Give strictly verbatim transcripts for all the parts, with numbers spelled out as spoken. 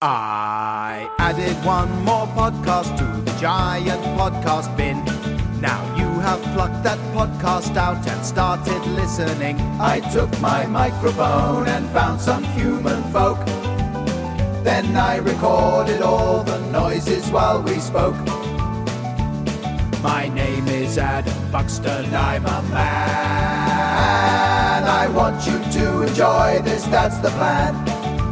I added one more podcast to the giant podcast bin. Now you have plucked that podcast out and started listening. I took my microphone and found some human folk. Then I recorded all the noises while we spoke. My name is Adam Buxton, I'm a man. I want you to enjoy this, that's the plan.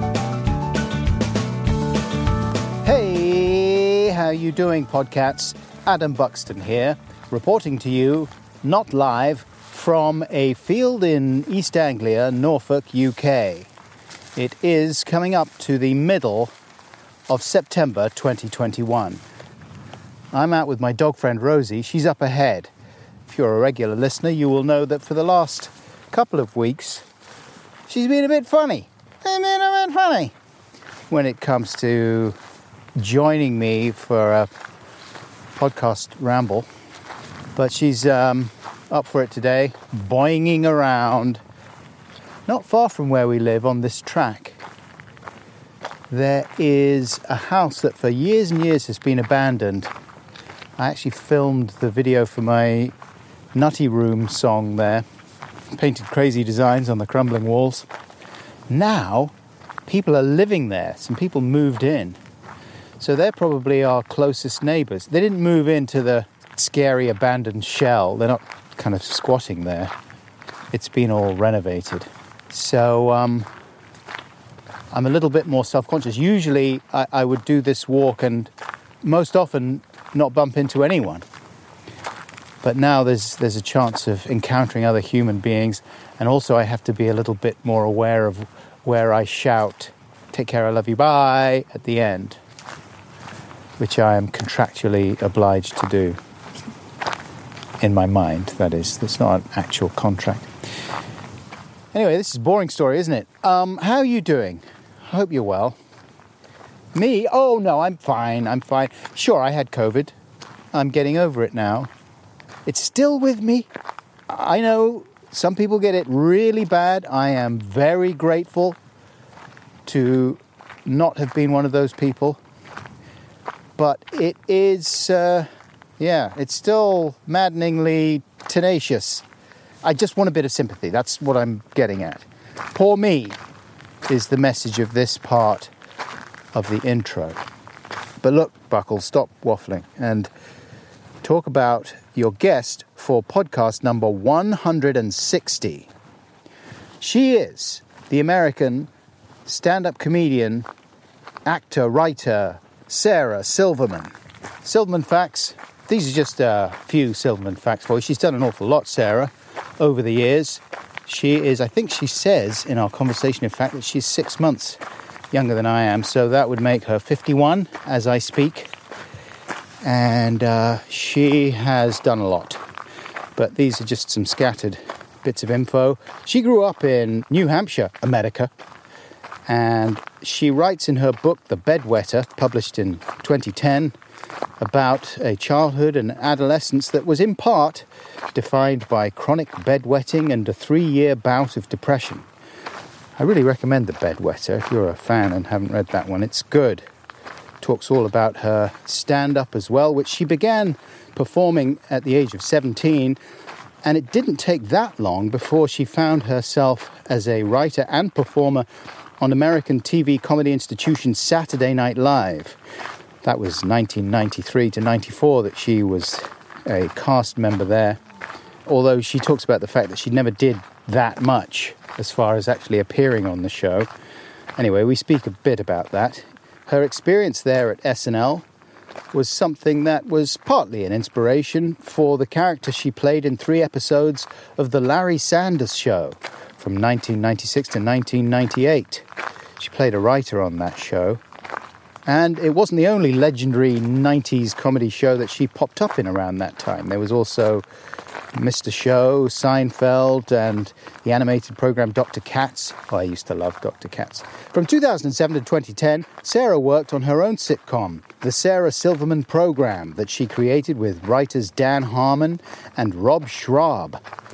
Hey, how you doing, Podcats? Adam Buxton here, reporting to you, not live, from a field in East Anglia, Norfolk, U K. It is coming up to the middle of September twenty twenty-one. I'm out with my dog friend Rosie. She's up ahead. If you're a regular listener, you will know that for the last couple of weeks, she's been a bit funny. She's been a bit funny when it comes to joining me for a podcast ramble. But she's um, up for it today, boinging around not far from where we live on this track. There is a house that for years and years has been abandoned. I actually filmed the video for my Nutty Room song there. Painted crazy designs on the crumbling walls. Now, people are living there. Some people moved in. So they're probably our closest neighbours. They didn't move into the scary abandoned shell. They're not kind of squatting there. It's been all renovated. So um, I'm a little bit more self-conscious. Usually I, I would do this walk and most often not bump into anyone. But now there's there's a chance of encountering other human beings, and also I have to be a little bit more aware of where I shout, "Take care, I love you, bye," at the end, which I am contractually obliged to do. In my mind, that is. It's not an actual contract. Anyway, this is a boring story, isn't it? Um, how are you doing? I hope you're well. Me? Oh, no, I'm fine. I'm fine. Sure, I had COVID. I'm getting over it now. It's still with me. I know some people get it really bad. I am very grateful to not have been one of those people. But it is, uh, yeah, it's still maddeningly tenacious. I just want a bit of sympathy. That's what I'm getting at. Poor me is the message of this part of the intro. But look, Buckle, stop waffling and talk about your guest for podcast number one hundred sixty. She is the American stand-up comedian, actor, writer, Sarah Silverman. Silverman facts. These are just a few Silverman facts for you. She's done an awful lot, Sarah, over the years. She is, I think she says in our conversation, in fact, that she's six months younger than I am. So that would make her fifty-one as I speak. And uh, she has done a lot. But these are just some scattered bits of info. She grew up in New Hampshire, America. And she writes in her book, The Bedwetter, published in twenty ten, about a childhood and adolescence that was in part defined by chronic bedwetting and a three-year bout of depression. I really recommend The Bedwetter if you're a fan and haven't read that one. It's good. Talks all about her stand-up as well, which she began performing at the age of seventeen. And it didn't take that long before she found herself as a writer and performer on American T V comedy institution Saturday Night Live. That was nineteen ninety-three to ninety-four that she was a cast member there. Although she talks about the fact that she never did that much as far as actually appearing on the show. Anyway, we speak a bit about that. Her experience there at S N L was something that was partly an inspiration for the character she played in three episodes of The Larry Sanders Show from nineteen ninety-six to nineteen ninety-eight. She played a writer on that show. And it wasn't the only legendary nineties comedy show that she popped up in around that time. There was also Mister Show, Seinfeld, and the animated program Doctor Katz. Oh, I used to love Doctor Katz. From two thousand seven to twenty ten, Sarah worked on her own sitcom, The Sarah Silverman Program, that she created with writers Dan Harmon and Rob Schraub.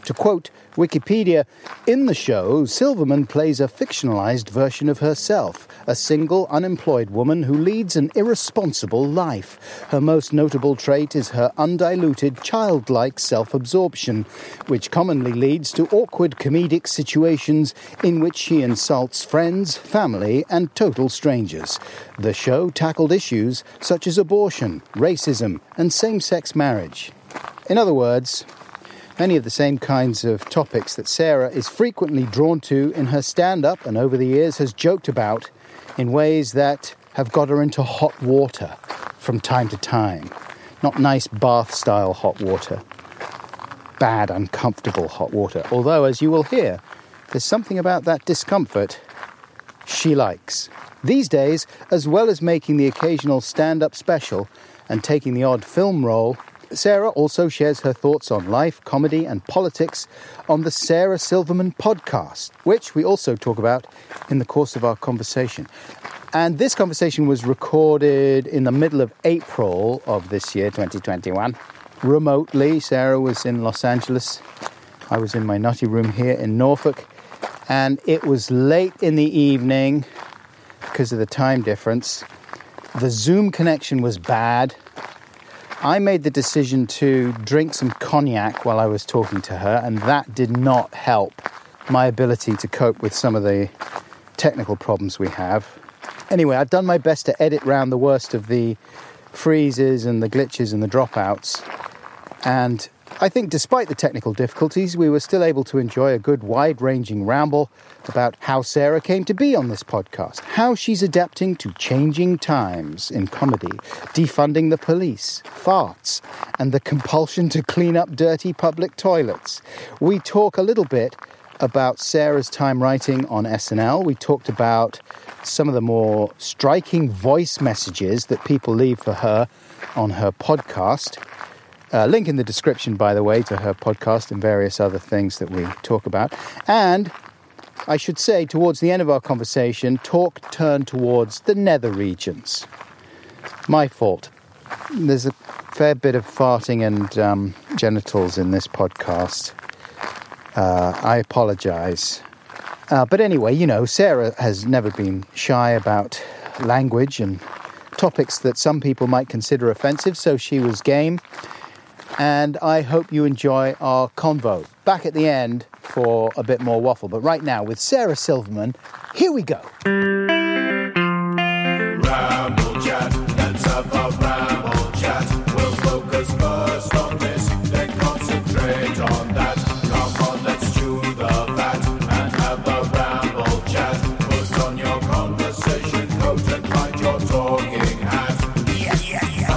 To quote Wikipedia, in the show, Silverman plays a fictionalized version of herself, a single, unemployed woman who leads an irresponsible life. Her most notable trait is her undiluted, childlike self-absorption, which commonly leads to awkward comedic situations in which she insults friends, family, and total strangers. The show tackled issues such as abortion, racism, and same-sex marriage. In other words, many of the same kinds of topics that Sarah is frequently drawn to in her stand-up and over the years has joked about in ways that have got her into hot water from time to time. Not nice bath-style hot water. Bad, uncomfortable hot water. Although, as you will hear, there's something about that discomfort she likes. These days, as well as making the occasional stand-up special and taking the odd film role, Sarah also shares her thoughts on life, comedy and politics on the Sarah Silverman podcast, which we also talk about in the course of our conversation. And this conversation was recorded in the middle of April of this year, twenty twenty-one. Remotely, Sarah was in Los Angeles. I was in my nutty room here in Norfolk. And it was late in the evening because of the time difference. The Zoom connection was bad. I made the decision to drink some cognac while I was talking to her, and that did not help my ability to cope with some of the technical problems we have. Anyway, I've done my best to edit round the worst of the freezes and the glitches and the dropouts. And I think despite the technical difficulties, we were still able to enjoy a good wide-ranging ramble about how Sarah came to be on this podcast, how she's adapting to changing times in comedy, defunding the police, farts, and the compulsion to clean up dirty public toilets. We talk a little bit about Sarah's time writing on S N L. We talked about some of the more striking voice messages that people leave for her on her podcast. Uh, link in the description, by the way, to her podcast and various other things that we talk about. And I should say, towards the end of our conversation, talk turned towards the nether regions. My fault. There's a fair bit of farting and um, genitals in this podcast. Uh, I apologize. Uh, but anyway, you know, Sarah has never been shy about language and topics that some people might consider offensive, so she was game. And I hope you enjoy our convo. Back at the end for a bit more waffle. But right now, with Sarah Silverman, here we go. Ramble chat, let's have a ramble chat. We'll focus first on this, then concentrate on that. Come on, let's chew the fat and have a ramble chat. Put on your conversation coat and find your talking hat. Yes, yes, yes.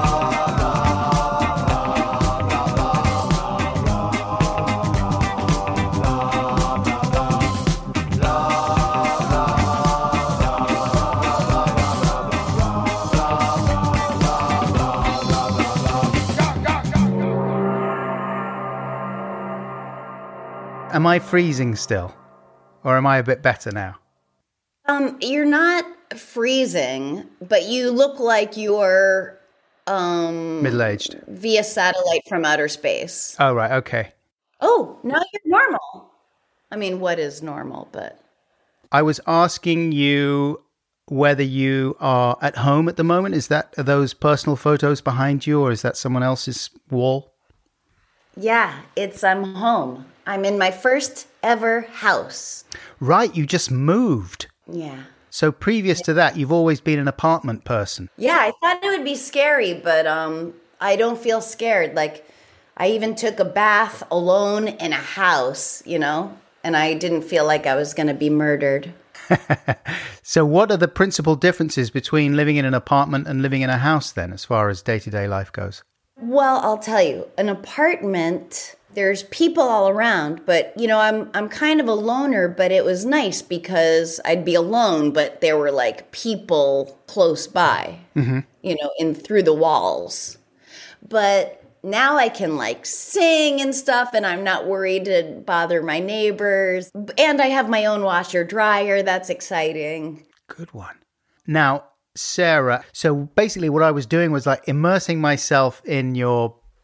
Am I freezing still? Or am I a bit better now? Um, you're not freezing, but you look like you're um Middle-aged. Via satellite from outer space. Oh, right, okay. Oh, now you're normal. I mean, what is normal, but... I was asking you whether you are at home at the moment. Is that, are those personal photos behind you, or is that someone else's wall? Yeah, it's I'm home. I'm in my first ever house. Right, you just moved. Yeah. So previous to that, you've always been an apartment person. Yeah, I thought it would be scary, but um, I don't feel scared. Like, I even took a bath alone in a house, you know, and I didn't feel like I was going to be murdered. So what are the principal differences between living in an apartment and living in a house then, as far as day-to-day life goes? Well, I'll tell you, an apartment, there's people all around, but, you know, I'm I'm kind of a loner, but it was nice because I'd be alone, but there were, like, people close by, mm-hmm. you know, in through the walls. But now I can, like, sing and stuff, and I'm not worried to bother my neighbors. And I have my own washer dryer. That's exciting. Good one. Now, Sarah, so basically what I was doing was like immersing myself in your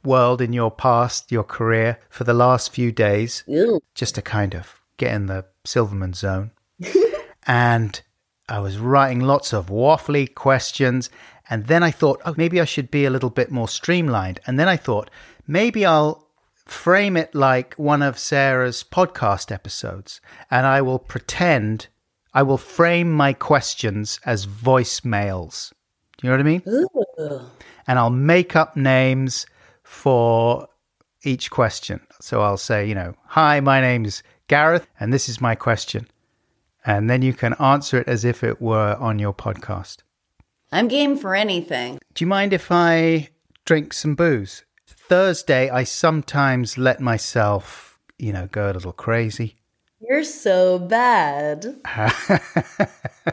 world in your past, your career, for the last few days, Ew. just to kind of get in the Silverman zone. And I was writing lots of waffly questions. And then I thought, oh, maybe I should be a little bit more streamlined. And then I thought, maybe I'll frame it like one of Sarah's podcast episodes. And I will pretend, I will frame my questions as voicemails. Do you know what I mean? Ooh. And I'll make up names for each question. So I'll say, you know, hi, my name's Gareth, and this is my question. And then you can answer it as if it were on your podcast. I'm game for anything. Do you mind if I drink some booze? Thursday, I sometimes let myself, you know, go a little crazy. You're so bad. have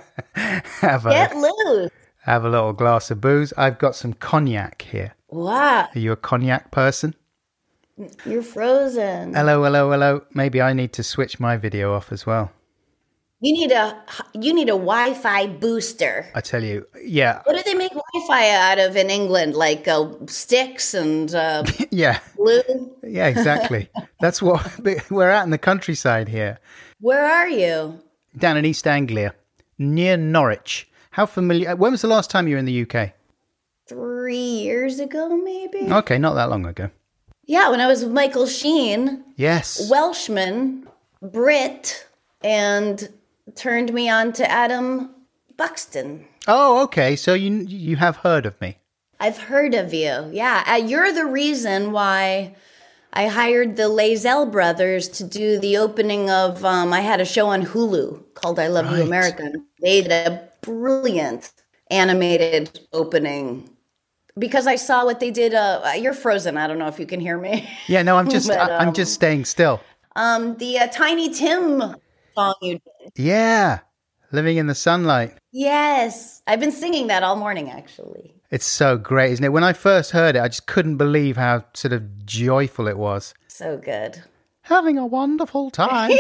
a, Get loose. Have a little glass of booze. I've got some cognac here. Wow. Are you a cognac person? You're frozen. Hello, hello, hello. Maybe I need to switch my video off as well. You need a you need a Wi-Fi booster. I tell you, yeah. What do they make Wi-Fi out of in England? Like uh, sticks and uh, yeah. glue? Yeah, exactly. That's what we're at in the countryside here. Where are you? Down in East Anglia, near Norwich. How familiar? When was the last time you were in the U K? Three years ago, maybe. Okay, not that long ago. Yeah, when I was with Michael Sheen. Yes. Welshman, Brit, and turned me on to Adam Buxton. Oh, okay. So you you have heard of me. I've heard of you. Yeah, uh, you're the reason why I hired the Lazel brothers to do the opening of, um, I had a show on Hulu called I Love Right. You America. They did a brilliant animated opening because I saw what they did. Uh, you're frozen. I don't know if you can hear me. Yeah, no, I'm just But, I, I'm um, just staying still. Um, the uh, Tiny Tim song you did. Yeah, living in the sunlight. Yes. I've been singing that all morning, actually. It's so great, isn't it? When I first heard it, I just couldn't believe how sort of joyful it was. So good. Having a wonderful time.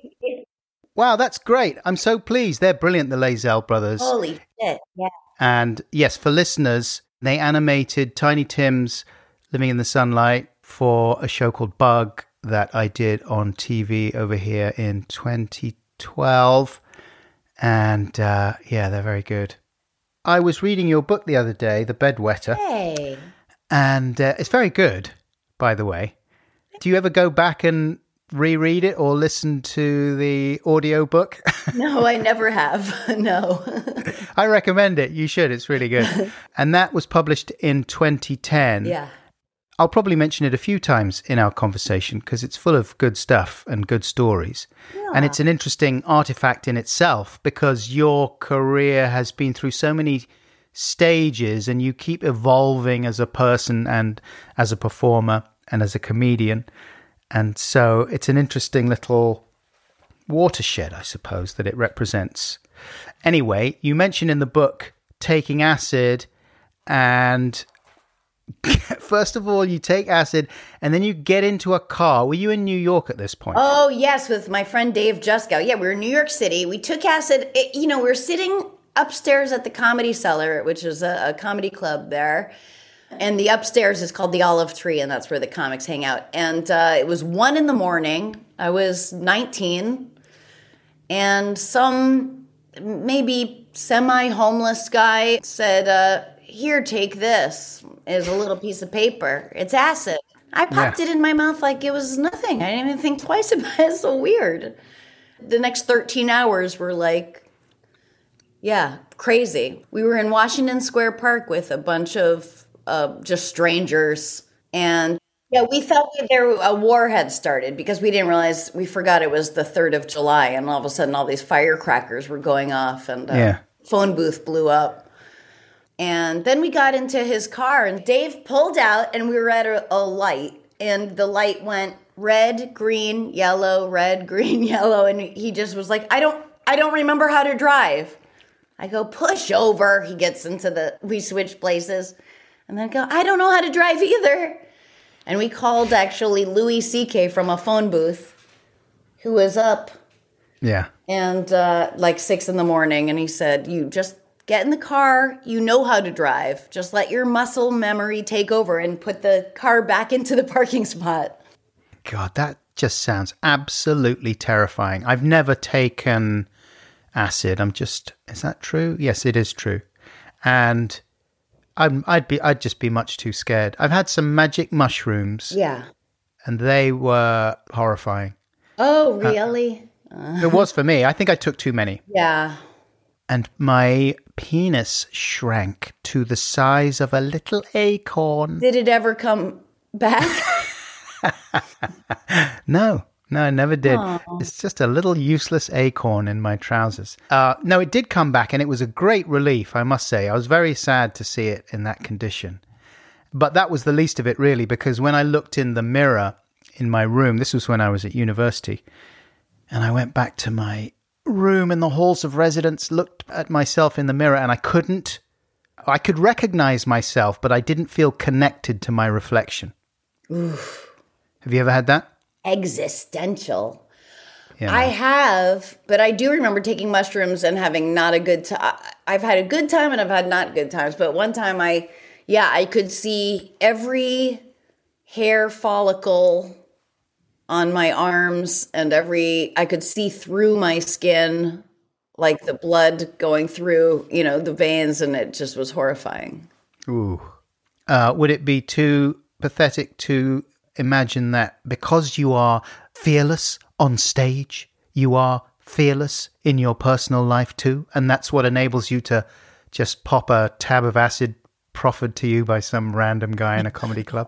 Wow, that's great. I'm so pleased. They're brilliant, the Lazel brothers. Holy shit. Yeah. And yes, for listeners, they animated Tiny Tim's Living in the Sunlight for a show called Bug that I did on T V over here in twenty twelve. And uh, yeah, they're very good. I was reading your book the other day, The Bedwetter, Hey. and uh, it's very good, by the way. Do you ever go back and reread it or listen to the audiobook? No, I never have. No. I recommend it. You should. It's really good. And that was published in twenty ten. Yeah. I'll probably mention it a few times in our conversation because it's full of good stuff and good stories. Yeah. And it's an interesting artifact in itself because your career has been through so many stages and you keep evolving as a person and as a performer and as a comedian. And so it's an interesting little watershed, I suppose, that it represents. Anyway, you mention in the book taking acid, and first of all, you take acid and then you get into a car. Were you in New York at this point? Oh, yes, with my friend Dave Juskow. Yeah, we were in New York City. We took acid. It, you know, we were sitting upstairs at the Comedy Cellar, which is a, a comedy club there. And the upstairs is called the Olive Tree, and that's where the comics hang out. And uh, it was one in the morning. I was nineteen. And some maybe semi-homeless guy said, uh, here, take this. Is a little piece of paper. It's acid. I popped Yeah. it in my mouth like it was nothing. I didn't even think twice about it. It's so weird. The next thirteen hours were like, yeah, crazy. We were in Washington Square Park with a bunch of uh, just strangers. And yeah, we felt like there a war had started because we didn't realize, we forgot it was the third of July. And all of a sudden all these firecrackers were going off and uh, Yeah. phone booth blew up. And then we got into his car and Dave pulled out and we were at a, a light and the light went red, green, yellow, red, green, yellow. And he just was like, I don't, I don't remember how to drive. I go, push over. He gets into the, we switch places and then I go, I don't know how to drive either. And we called actually Louis C K from a phone booth who was up Yeah. and uh, like six in the morning. And he said, you just get in the car. You know how to drive. Just let your muscle memory take over and put the car back into the parking spot. God, that just sounds absolutely terrifying. I've never taken acid. I'm just, is that true? Yes, it is true. And I'm, I'd be, I'd just be much too scared. I've had some magic mushrooms. Yeah. And they were horrifying. Oh, really? Uh, it was for me. I think I took too many. Yeah. And my penis shrank to the size of a little acorn. Did it ever come back? No, no, I never did. Aww. It's just a little useless acorn in my trousers. Uh, no, it did come back, and it was a great relief, I must say. I was very sad to see it in that condition. But that was the least of it, really, because when I looked in the mirror in my room, this was when I was at university, and I went back to my room in the halls of residence, looked at myself in the mirror, and I couldn't, I could recognize myself, but I didn't feel connected to my reflection. Oof. Have you ever had that? Existential. Yeah. I have, but I do remember taking mushrooms and having not a good time. I've had a good time and I've had not good times, but one time I, yeah, I could see every hair follicle on my arms and every, I could see through my skin, like the blood going through, you know, the veins, and it just was horrifying. Ooh. Uh, would it be too pathetic to imagine that because you are fearless on stage, you are fearless in your personal life too, and that's what enables you to just pop a tab of acid proffered to you by some random guy in a comedy club?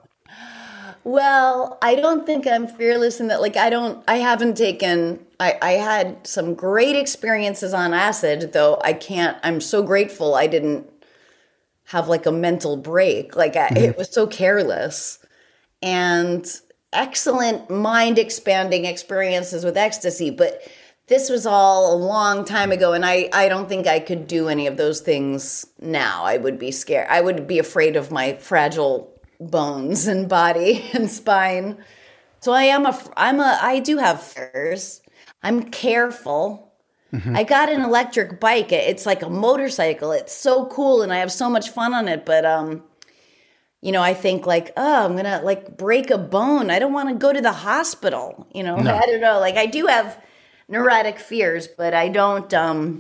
Well, I don't think I'm fearless in that. Like, I don't, I haven't taken, I, I had some great experiences on acid, though I can't, I'm so grateful I didn't have like a mental break. Like, I, mm-hmm. It was so careless. And excellent mind expanding experiences with ecstasy. But this was all a long time ago. And I, I don't think I could do any of those things now. I would be scared. I would be afraid of my fragile bones and body and spine. So I am a, I'm a, I do have fears. I'm careful. Mm-hmm. I got an electric bike. It's like a motorcycle. It's so cool. And I have so much fun on it. But, um, you know, I think like, oh, I'm going to like break a bone. I don't want to go to the hospital. You know, no. I don't know. Like I do have neurotic fears, but I don't, um,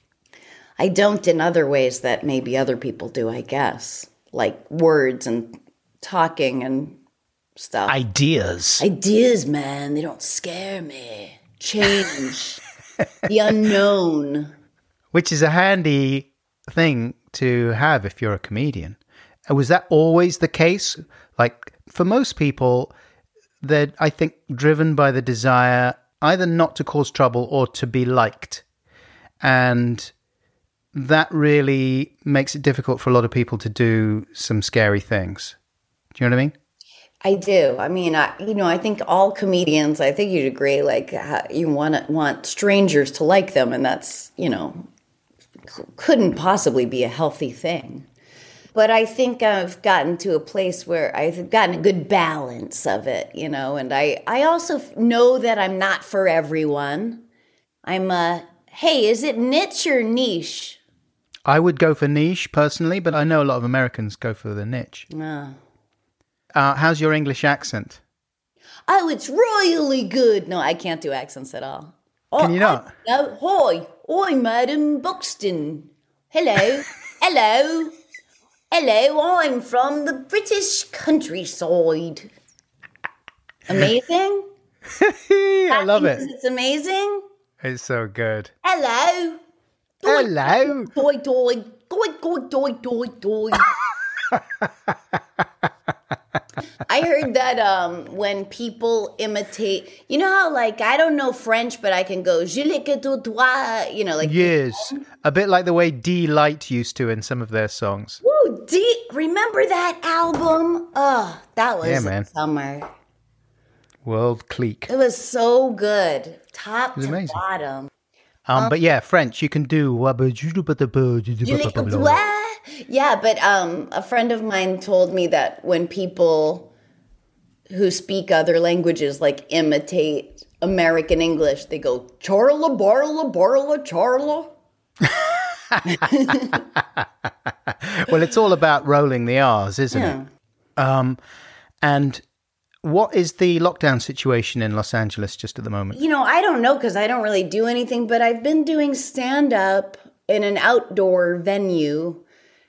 I don't in other ways that maybe other people do, I guess. Like words and talking and stuff. Ideas. Ideas, man. They don't scare me. Change. The unknown. Which is a handy thing to have if you're a comedian. Was that always the case? Like, for most people, they're, I think, driven by the desire either not to cause trouble or to be liked. And that really makes it difficult for a lot of people to do some scary things. Do you know what I mean? I do. I mean, I, you know, I think all comedians, I think you'd agree, like, you want want strangers to like them, and that's, you know, couldn't possibly be a healthy thing. But I think I've gotten to a place where I've gotten a good balance of it, you know, and I, I also know that I'm not for everyone. I'm a, hey, is it niche or niche? I would go for niche personally, but I know a lot of Americans go for the niche. Oh. Uh, how's your English accent? Oh, it's royally good. No, I can't do accents at all. Oh, Can you not? No, hi, I'm Madam Buxton. Hello, hello. Hello, I'm from the British countryside. Amazing? I love it. It's amazing. It's so good. Hello. Hello. Doi, doi, doi, doi, doi, doi, doi. I heard that um, when people imitate, you know how, like, I don't know French, but I can go, je le que tu dois, you know, like. Yes. A bit like the way D-Light used to in some of their songs. Woo, D, remember that album? Oh, that was yeah, man. summer. World Clique. It was so good. Top to amazing. bottom. Um, um, but yeah, French, you can do. Yeah, but um, a friend of mine told me that when people who speak other languages like imitate American English, they go, Charla, Barla, Barla, Charla. Well, it's all about rolling the R's, isn't Yeah. it? Um, and what is the lockdown situation in Los Angeles just at the moment? You know, I don't know because I don't really do anything, but I've been doing stand-up in an outdoor venue.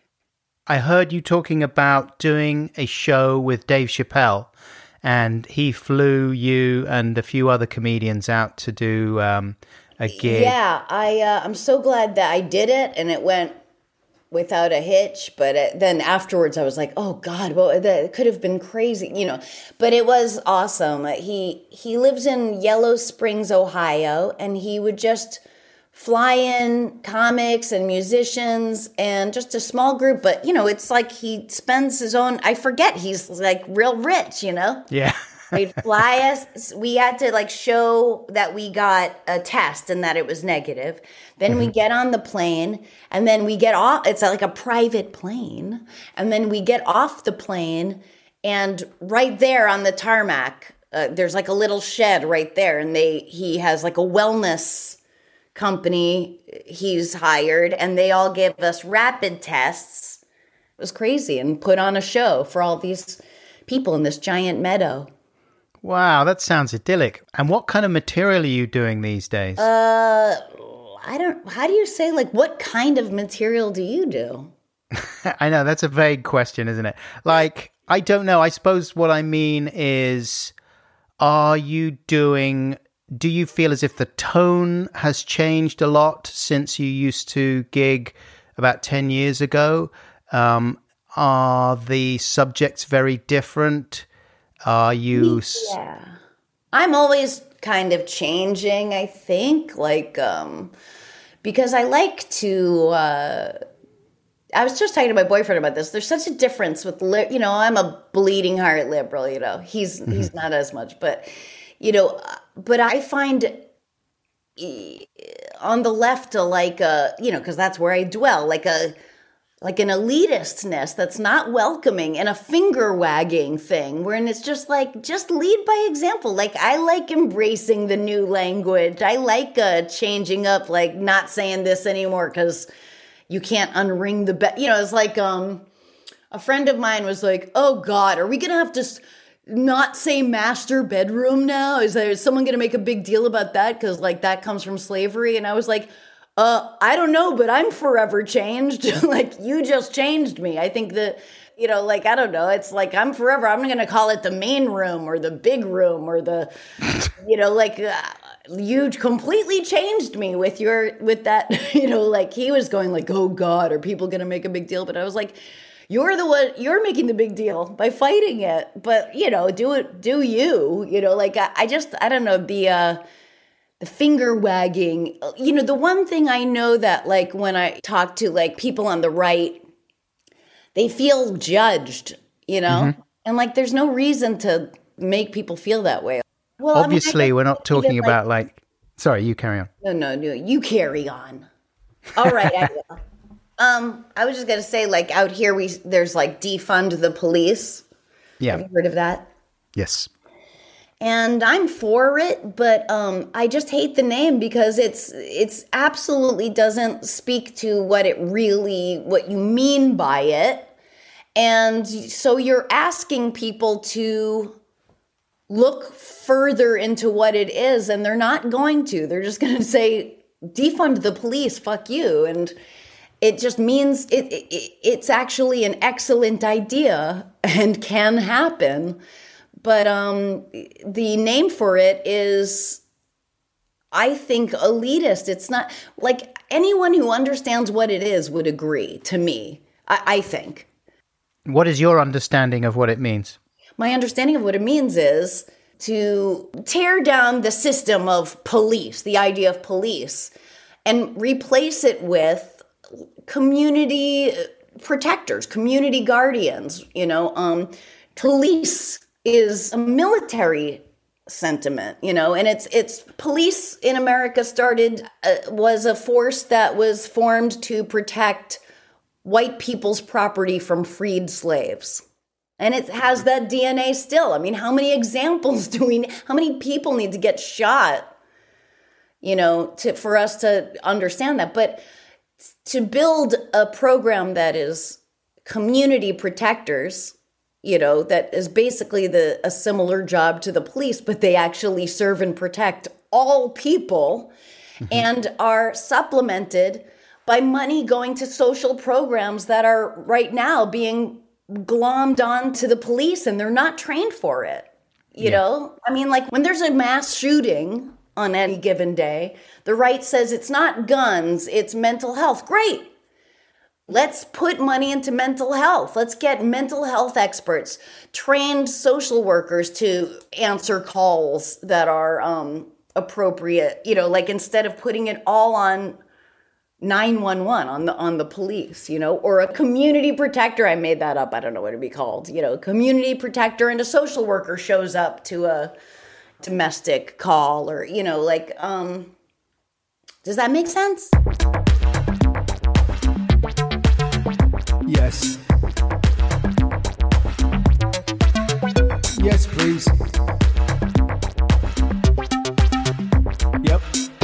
I heard you talking about doing a show with Dave Chappelle, and he flew you and a few other comedians out to do um, a gig. Yeah, I, uh, I'm so glad that I did it and it went without a hitch. But it, then afterwards I was like, oh God, well, that could have been crazy, you know. But it was awesome. He, he lives in Yellow Springs, Ohio, and he would just fly in comics and musicians and just a small group. But, you know, it's like he spends his own, I forget, he's like real rich, you know? Yeah. They'd fly us. We had to like show that we got a test and that it was negative. Then we get on the plane and then we get off. It's like a private plane. And then we get off the plane and right there on the tarmac, uh, there's like a little shed right there. And they, he has like a wellness company he's hired and they all give us rapid tests. It was crazy, and put on a show for all these people in this giant meadow. Wow, that sounds idyllic. And what kind of material are you doing these days? Uh, I don't, how do you say, like, what kind of material do you do? I know, that's a vague question, isn't it? Like, I don't know. I suppose what I mean is, are you doing, do you feel as if the tone has changed a lot since you used to gig about ten years ago? Um, are the subjects very different? Are you... Yeah. I'm always kind of changing, I think, like, um, because I like to, uh, I was just talking to my boyfriend about this. There's such a difference with, li- you know, I'm a bleeding heart liberal, you know, he's, mm-hmm. he's not as much, but, you know, but I find on the left, a, like, a, you know, because that's where I dwell, like a, like an elitistness that's not welcoming and a finger wagging thing where it's just like, just lead by example. Like, I like embracing the new language. I like uh, changing up, like not saying this anymore because you can't unring the bell. You know, it's like um, a friend of mine was like, oh God, are we going to have to s- not say master bedroom now? Is there is someone going to make a big deal about that? Because like that comes from slavery. And I was like, Uh, I don't know, but I'm forever changed. Like, you just changed me. I think that, you know, like, I don't know. It's like, I'm forever. I'm going to call it the main room or the big room or the, you know, like, uh, you completely changed me with your, with that, you know, like, he was going like, oh God, are people going to make a big deal? But I was like, you're the one, you're making the big deal by fighting it. But, you know, do it, do you, you know, like, I, I just, I don't know, the, uh, the finger wagging, you know, the one thing I know that like when I talk to like people on the right, they feel judged, you know, mm-hmm. and like there's no reason to make people feel that way. Well, obviously, I mean, I we're not talking like, about like, sorry, you carry on. No, no, no, you carry on. All right, I will. Um, I was just gonna say, like out here, we there's like defund the police. Yeah, have you heard of that? Yes. And I'm for it, but um, I just hate the name because it's it's absolutely doesn't speak to what it really, what you mean by it. And so you're asking people to look further into what it is, and they're not going to. They're just going to say, defund the police, fuck you. And it just means it, it it's actually an excellent idea and can happen. But um, the name for it is, I think, elitist. It's not, like, anyone who understands what it is would agree, to me, I, I think. What is your understanding of what it means? My understanding of what it means is to tear down the system of police, the idea of police, and replace it with community protectors, community guardians, you know, um, police is a military sentiment, you know, and it's it's police in America started uh, was a force that was formed to protect white people's property from freed slaves. And it has that D N A still. I mean, how many examples do we how many people need to get shot, you know, to for us to understand that? But to build a program that is community protectors, you know, that is basically the a similar job to the police, but they actually serve and protect all people mm-hmm. and are supplemented by money going to social programs that are right now being glommed on to the police, and they're not trained for it. You yeah. know, I mean, like when there's a mass shooting on any given day, the right says it's not guns, it's mental health. Great. Let's put money into mental health. Let's get mental health experts, trained social workers to answer calls that are um, appropriate. You know, like instead of putting it all on nine one one on the on the police, you know, or a community protector. I made that up. I don't know what it'd be called. You know, a community protector and a social worker shows up to a domestic call, or, you know, like, um, does that make sense? Yes. Yes, please. Yep.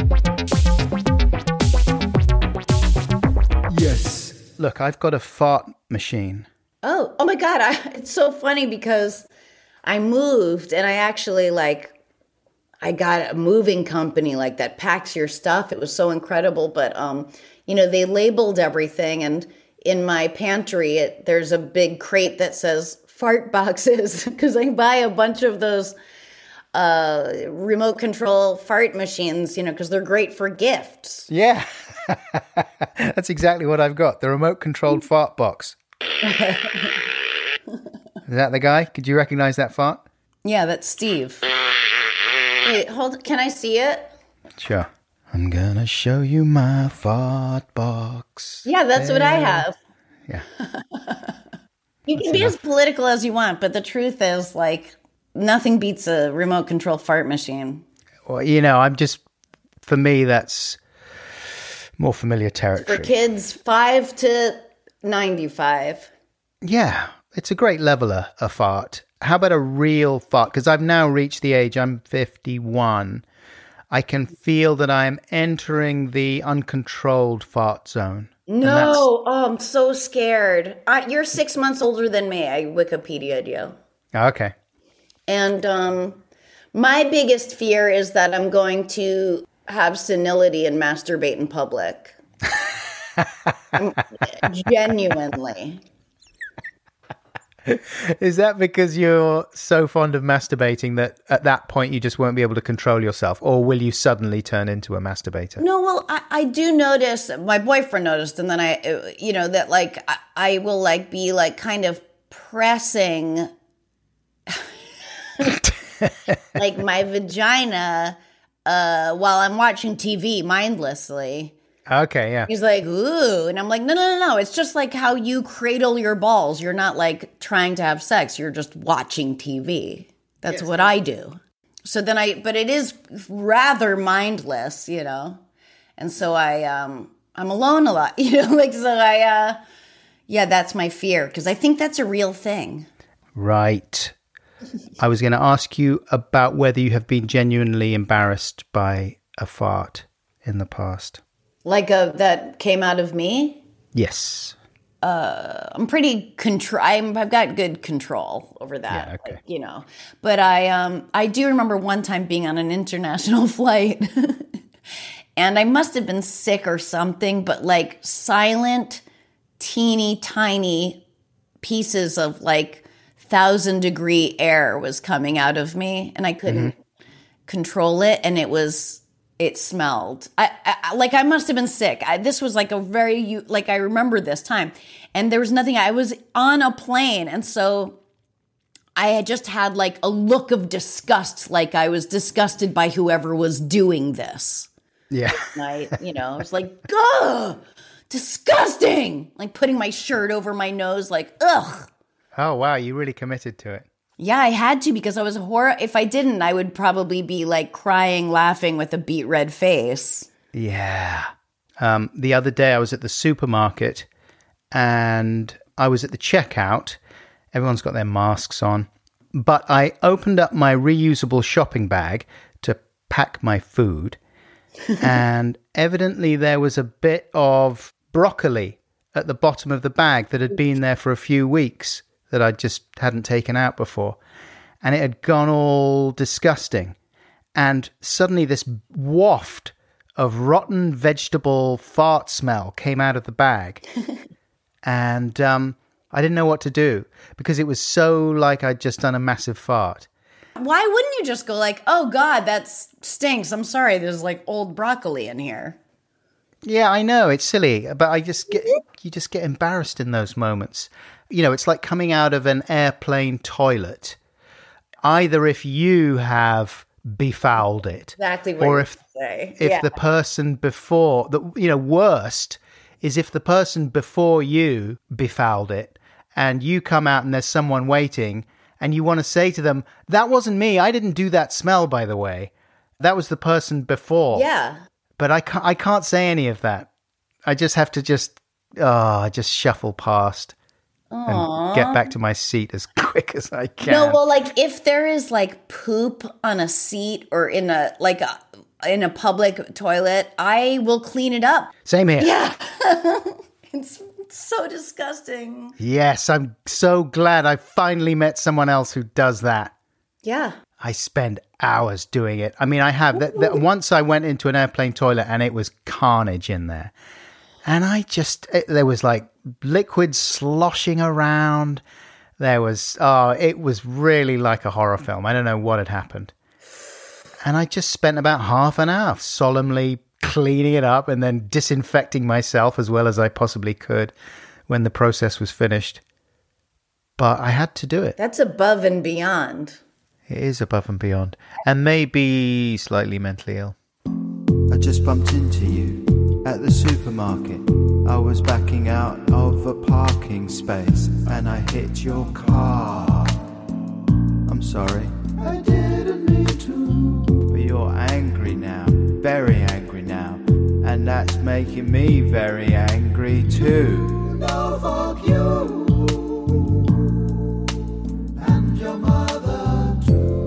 Yes. Look, I've got a fart machine. Oh, oh my God. I, it's so funny because I moved and I actually like, I got a moving company like that packs your stuff. It was so incredible. But, um, you know, they labeled everything, and in my pantry, it, there's a big crate that says fart boxes because I buy a bunch of those uh, remote control fart machines, you know, because they're great for gifts. Yeah, that's exactly what I've got. The remote controlled fart box. Is that the guy? Could you recognize that fart? Yeah, that's Steve. Wait, hold. Can I see it? Sure. I'm gonna show you my fart box. Yeah, that's what I have. Yeah. You can be as political as you want, but the truth is, like, nothing beats a remote control fart machine. Well, you know, I'm just, for me, that's more familiar territory. For kids five to ninety-five. Yeah, it's a great leveler, a fart. How about a real fart? Because I've now reached the age, I'm fifty-one. I can feel that I'm entering the uncontrolled fart zone. No, oh, I'm so scared. I, you're six months older than me. I Wikipedia'd you. Okay. And um, my biggest fear is that I'm going to have senility and masturbate in public. Genuinely. Is that because you're so fond of masturbating that at that point you just won't be able to control yourself? Or will you suddenly turn into a masturbator? No, well, I, I do notice, my boyfriend noticed, and then I, you know, that like, I, I will like be like kind of pressing like my vagina uh, while I'm watching T V mindlessly. Okay, yeah. He's like, ooh. And I'm like, no, no, no, no. It's just like how you cradle your balls. You're not like trying to have sex. You're just watching T V. That's yes. what I do. So then I, but it is rather mindless, you know? And so I, um, I'm alone a lot, you know? Like, so I, uh, yeah, that's my fear. Because I think that's a real thing. Right. I was going to ask you about whether you have been genuinely embarrassed by a fart in the past. Like a that came out of me? Yes. Uh, I'm pretty control. I've got good control over that. Yeah, okay. Like, you know, but I um I do remember one time being on an international flight, and I must have been sick or something. But like silent, teeny tiny pieces of like thousand degree air was coming out of me, and I couldn't mm-hmm. control it, and it was. It smelled I, I like I must have been sick. I, this was like a very like I remember this time, and there was nothing. I was on a plane, and so I had just had like a look of disgust, like I was disgusted by whoever was doing this. Yeah, and I, you know, I was like, ugh, disgusting. Like putting my shirt over my nose, like ugh. Oh wow, you really committed to it. Yeah, I had to because I was horror. If I didn't, I would probably be like crying, laughing with a beet red face. Yeah. Um, the other day I was at the supermarket and I was at the checkout. Everyone's got their masks on. But I opened up my reusable shopping bag to pack my food. And evidently there was a bit of broccoli at the bottom of the bag that had been there for a few weeks that I just hadn't taken out before. And it had gone all disgusting. And suddenly this waft of rotten vegetable fart smell came out of the bag. and um, I didn't know what to do because it was so like I'd just done a massive fart. Why wouldn't you just go like, oh, God, that stinks. I'm sorry. There's like old broccoli in here. Yeah, I know. It's silly. But I just get, you just get embarrassed in those moments. You know, it's like coming out of an airplane toilet. Either if you have befouled it. Exactly what or you if, say. if yeah. the person before, the you know, worst is if the person before you befouled it and you come out and there's someone waiting and you want to say to them, that wasn't me. I didn't do that smell, by the way. That was the person before. Yeah. But I can't, I can't say any of that. I just have to just, oh, just shuffle past. Aww. And get back to my seat as quick as I can. No, well, like if there is like poop on a seat or in a like a in a public toilet, I will clean it up. Same here. Yeah, it's, it's so disgusting. Yes, I'm so glad I finally met someone else who does that. Yeah, I spend hours doing it. I mean, I have. That, that once I went into an airplane toilet and it was carnage in there, and I just it, there was like liquid sloshing around. There was, oh, it was really like a horror film. I don't know what had happened. And I just spent about half an hour solemnly cleaning it up and then disinfecting myself as well as I possibly could when the process was finished. But I had to do it. That's above and beyond. It is above and beyond. And maybe slightly mentally ill. I just bumped into you at the supermarket. I was backing out of a parking space and I hit your car. I'm sorry. I didn't mean to. But you're angry now, very angry now. And that's making me very angry too. No, fuck you. And your mother too.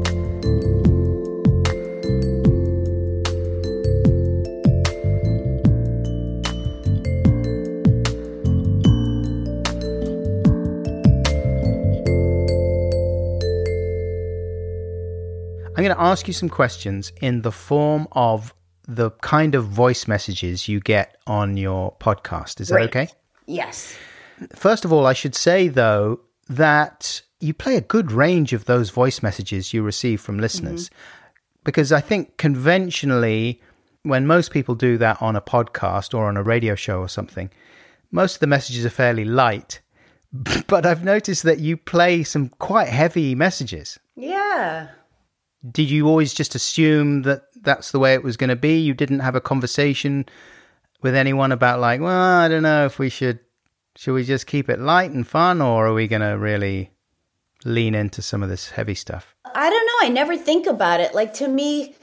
I'm going to ask you some questions in the form of the kind of voice messages you get on your podcast. Is that Great. okay? Yes. First of all, I should say, though, that you play a good range of those voice messages you receive from listeners. Mm-hmm. Because I think conventionally, when most people do that on a podcast or on a radio show or something, most of the messages are fairly light. But I've noticed that you play some quite heavy messages. Yeah. Did you always just assume that that's the way it was going to be? You didn't have a conversation with anyone about like, well, I don't know if we should, should we just keep it light and fun, or are we going to really lean into some of this heavy stuff? I don't know. I never think about it. Like to me,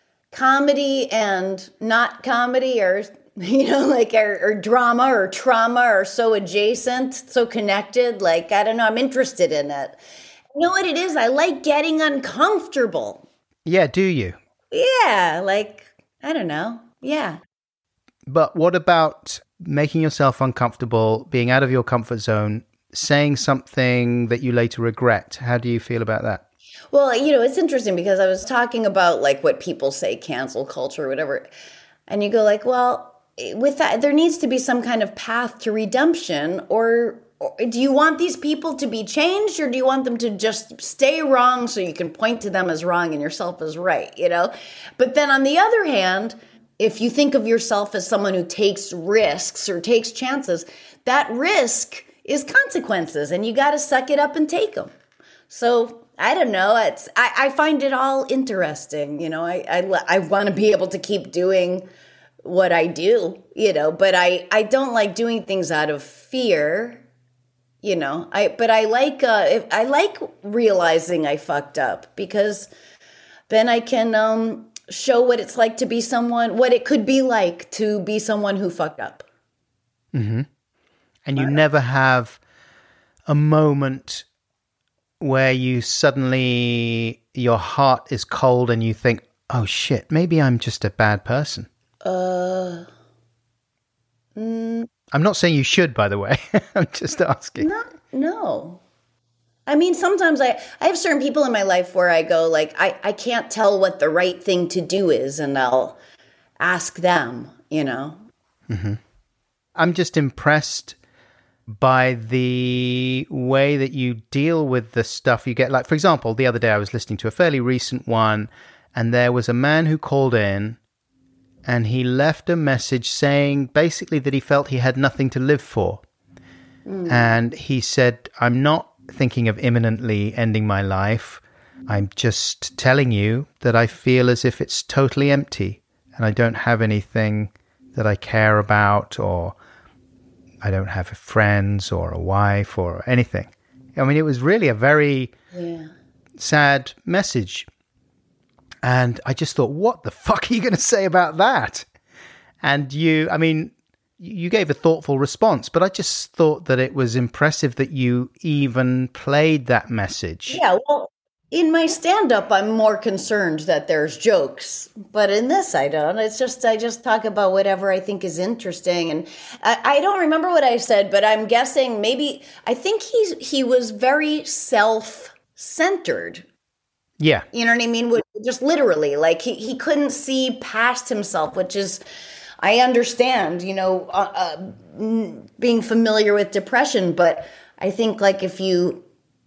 comedy and not comedy are, you know, like or, or drama or trauma are so adjacent, so connected. Like, I don't know. I'm interested in it. You know what it is? I like getting uncomfortable. Yeah, do you? Yeah, like, I don't know. Yeah. But what about making yourself uncomfortable, being out of your comfort zone, saying something that you later regret? How do you feel about that? Well, you know, it's interesting because I was talking about like what people say, cancel culture or whatever. And you go like, well, with that, there needs to be some kind of path to redemption, or do you want these people to be changed, or do you want them to just stay wrong so you can point to them as wrong and yourself as right, you know? But then on the other hand, if you think of yourself as someone who takes risks or takes chances, that risk is consequences and you got to suck it up and take them. So I don't know. It's I, I find it all interesting. You know, I, I, I want to be able to keep doing what I do, you know, but I, I don't like doing things out of fear. You know, I but I like uh, if, I like realizing I fucked up, because then I can um, show what it's like to be someone, what it could be like to be someone who fucked up. Mm-hmm. And you never have a moment where you suddenly, your heart is cold and you think, oh shit, maybe I'm just a bad person. Uh, Mm, I'm not saying you should, by the way. I'm just asking. no, no. I mean, sometimes I, I have certain people in my life where I go like, I, I can't tell what the right thing to do is, and I'll ask them, you know? Mm-hmm. I'm just impressed by the way that you deal with the stuff you get. Like, for example, the other day I was listening to a fairly recent one, and there was a man who called in, and he left a message saying basically that he felt he had nothing to live for. Mm. And he said, I'm not thinking of imminently ending my life. I'm just telling you that I feel as if it's totally empty and I don't have anything that I care about, or I don't have friends or a wife or anything. I mean, it was really a very yeah. sad message. And I just thought, what the fuck are you going to say about that? And you, I mean, you gave a thoughtful response, but I just thought that it was impressive that you even played that message. Yeah, well, in my stand-up, I'm more concerned that there's jokes, but in this, I don't. It's just, I just talk about whatever I think is interesting, and I, I don't remember what I said, but I'm guessing maybe, I think he's he was very self-centered. Yeah. You know what I mean? Just literally, like he, he couldn't see past himself, which is, I understand, you know, uh, uh, being familiar with depression, but I think like if you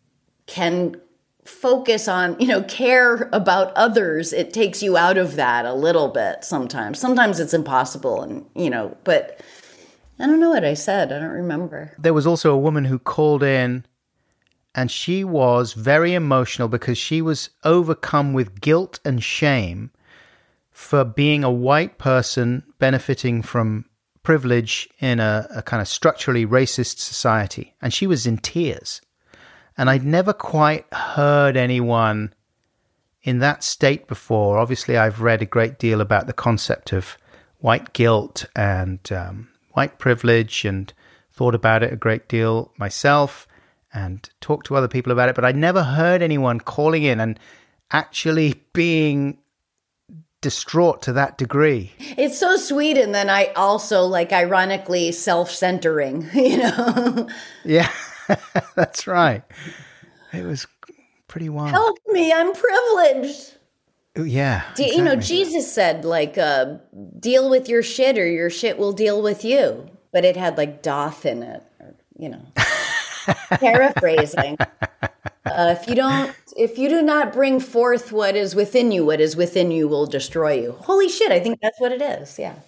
can focus on, you know, care about others, it takes you out of that a little bit sometimes. Sometimes it's impossible, and, you know, but I don't know what I said. I don't remember. There was also a woman who called in, and she was very emotional because she was overcome with guilt and shame for being a white person benefiting from privilege in a, a kind of structurally racist society. And she was in tears. And I'd never quite heard anyone in that state before. Obviously, I've read a great deal about the concept of white guilt and um, white privilege, and thought about it a great deal myself and talked to other people about it. But I'd never heard anyone calling in and actually being distraught to that degree. It's so sweet, and then I also like ironically self-centering, you know. Yeah, that's right. It was pretty wild. Help me, I'm privileged. Yeah, Do, exactly. You know, Jesus said like, uh, deal with your shit or your shit will deal with you, but it had like doth in it, or, you know. Paraphrasing. Uh, if you don't, if you do not bring forth what is within you, what is within you will destroy you. Holy shit! I think that's what it is. Yeah.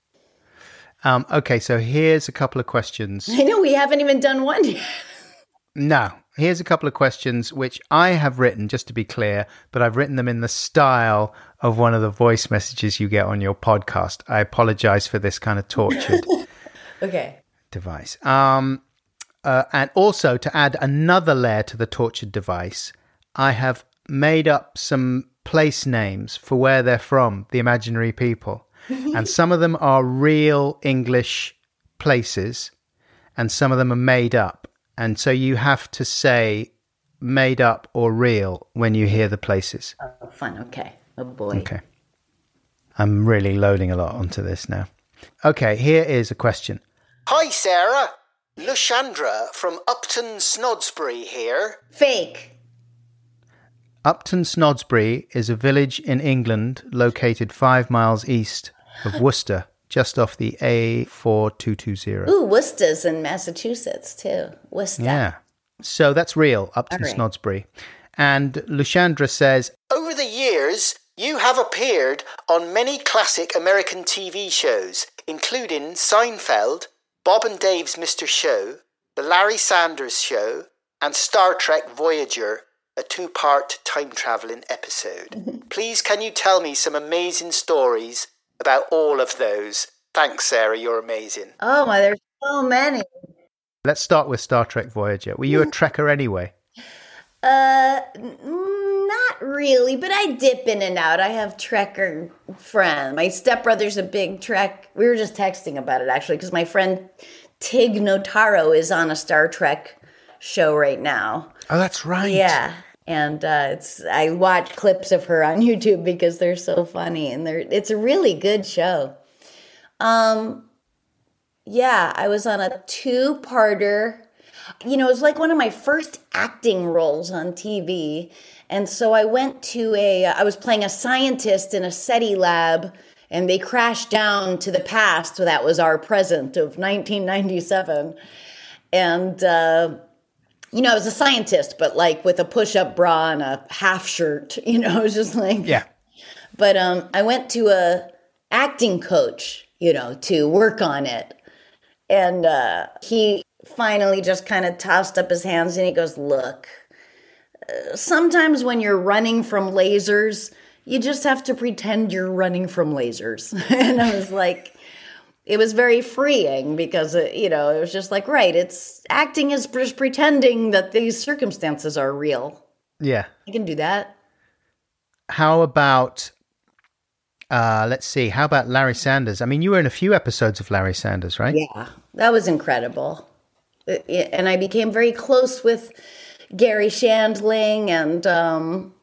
Um, okay, so here's a couple of questions. I know we haven't even done one yet. No, here's a couple of questions which I have written, just to be clear, but I've written them in the style of one of the voice messages you get on your podcast. I apologize for this kind of tortured okay. device. Um. Uh, and also, to add another layer to the tortured device, I have made up some place names for where they're from, the imaginary people. And some of them are real English places, and some of them are made up. And so you have to say made up or real when you hear the places. Oh, fun. Okay. Oh, boy. Okay. I'm really loading a lot onto this now. Okay, here is a question. Hi, Sarah. Lushandra from Upton Snodsbury here. Fake. Upton Snodsbury is a village in England located five miles east of Worcester, just off the A four two two zero. Ooh, Worcester's in Massachusetts, too. Worcester. Yeah. So that's real, Upton All right. Snodsbury. And Lushandra says, Over the years, you have appeared on many classic American T V shows, including Seinfeld, Bob and Dave's Mister Show, The Larry Sanders Show, and Star Trek Voyager, a two-part time-travelling episode. Please, can you tell me some amazing stories about all of those? Thanks, Sarah, you're amazing. Oh, my, there's so many. let's start with Star Trek Voyager. Were you a Trekker anyway? Uh, not really, but I dip in and out. I have Trekker friends. My stepbrother's a big Trek. We were just texting about it, actually, because my friend Tig Notaro is on a Star Trek show right now. Oh, that's right. Yeah. And uh, it's I watch clips of her on YouTube because they're so funny, and they're it's a really good show. Um, Yeah, I was on a two-parter. You know, it was like one of my first acting roles on T V. And so I went to a, I was playing a scientist in a SETI lab, and they crashed down to the past. So that was our present of nineteen ninety-seven. And, uh, you know, I was a scientist, but like with a push-up bra and a half shirt, you know, it was just like, Yeah. But um, I went to a acting coach, you know, to work on it. And uh, he finally just kind of tossed up his hands and he goes, look, uh, sometimes when you're running from lasers, you just have to pretend you're running from lasers. And I was like, it was very freeing because, uh, you know, it was just like, right, it's acting is just pretending that these circumstances are real. Yeah. You can do that. How about, uh, let's see, how about Larry Sanders? I mean, you were in a few episodes of Larry Sanders, right? Yeah, that was incredible. It- it- and I became very close with Gary Shandling, and um,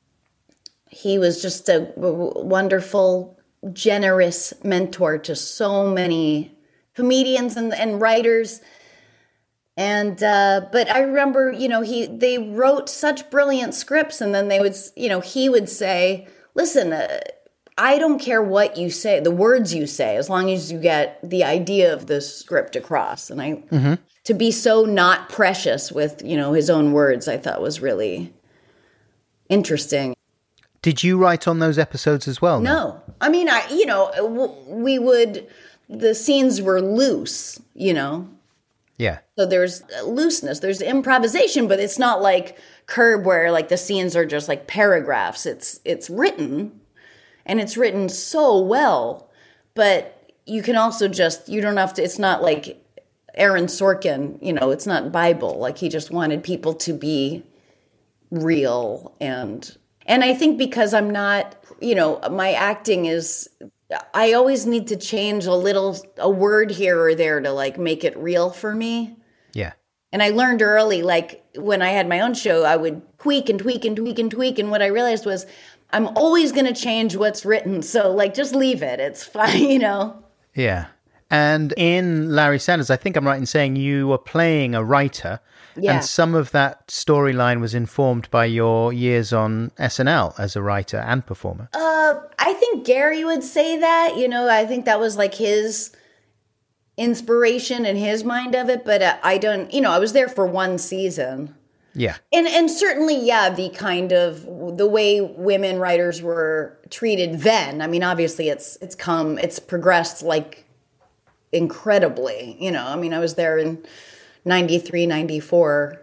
he was just a w- wonderful, generous mentor to so many comedians and, and writers. And uh, but I remember, you know, he they wrote such brilliant scripts, and then they would, you know, he would say, "Listen, uh, I don't care what you say, the words you say, as long as you get the idea of the script across." And I, mm-hmm. to be so not precious with, you know, his own words, I thought was really interesting. Did you write on those episodes as well? No, I mean, I, you know, w- we would, the scenes were loose, you know. Yeah. So there's looseness, there's improvisation, but it's not like Curb where like the scenes are just like paragraphs. It's it's written, and it's written so well, but you can also just, you don't have to, it's not like Aaron Sorkin, you know, it's not Bible. Like he just wanted people to be real. And, and I think because I'm not, you know, my acting is, I always need to change a little, a word here or there to like make it real for me. Yeah. And I learned early, like when I had my own show, I would tweak and tweak and tweak and tweak. And what I realized was I'm always going to change what's written. So like, just leave it. It's fine, you know? Yeah. And in Larry Sanders, I think I'm right in saying you were playing a writer. Yeah. And some of that storyline was informed by your years on S N L as a writer and performer. Uh, I think Gary would say that, you know, I think that was like his inspiration and his mind of it. But uh, I don't, you know, I was there for one season. Yeah. And and certainly, yeah, the kind of, the way women writers were treated then. I mean, obviously it's it's come, it's progressed like incredibly, you know. I mean, I was there in ninety-three, ninety-four.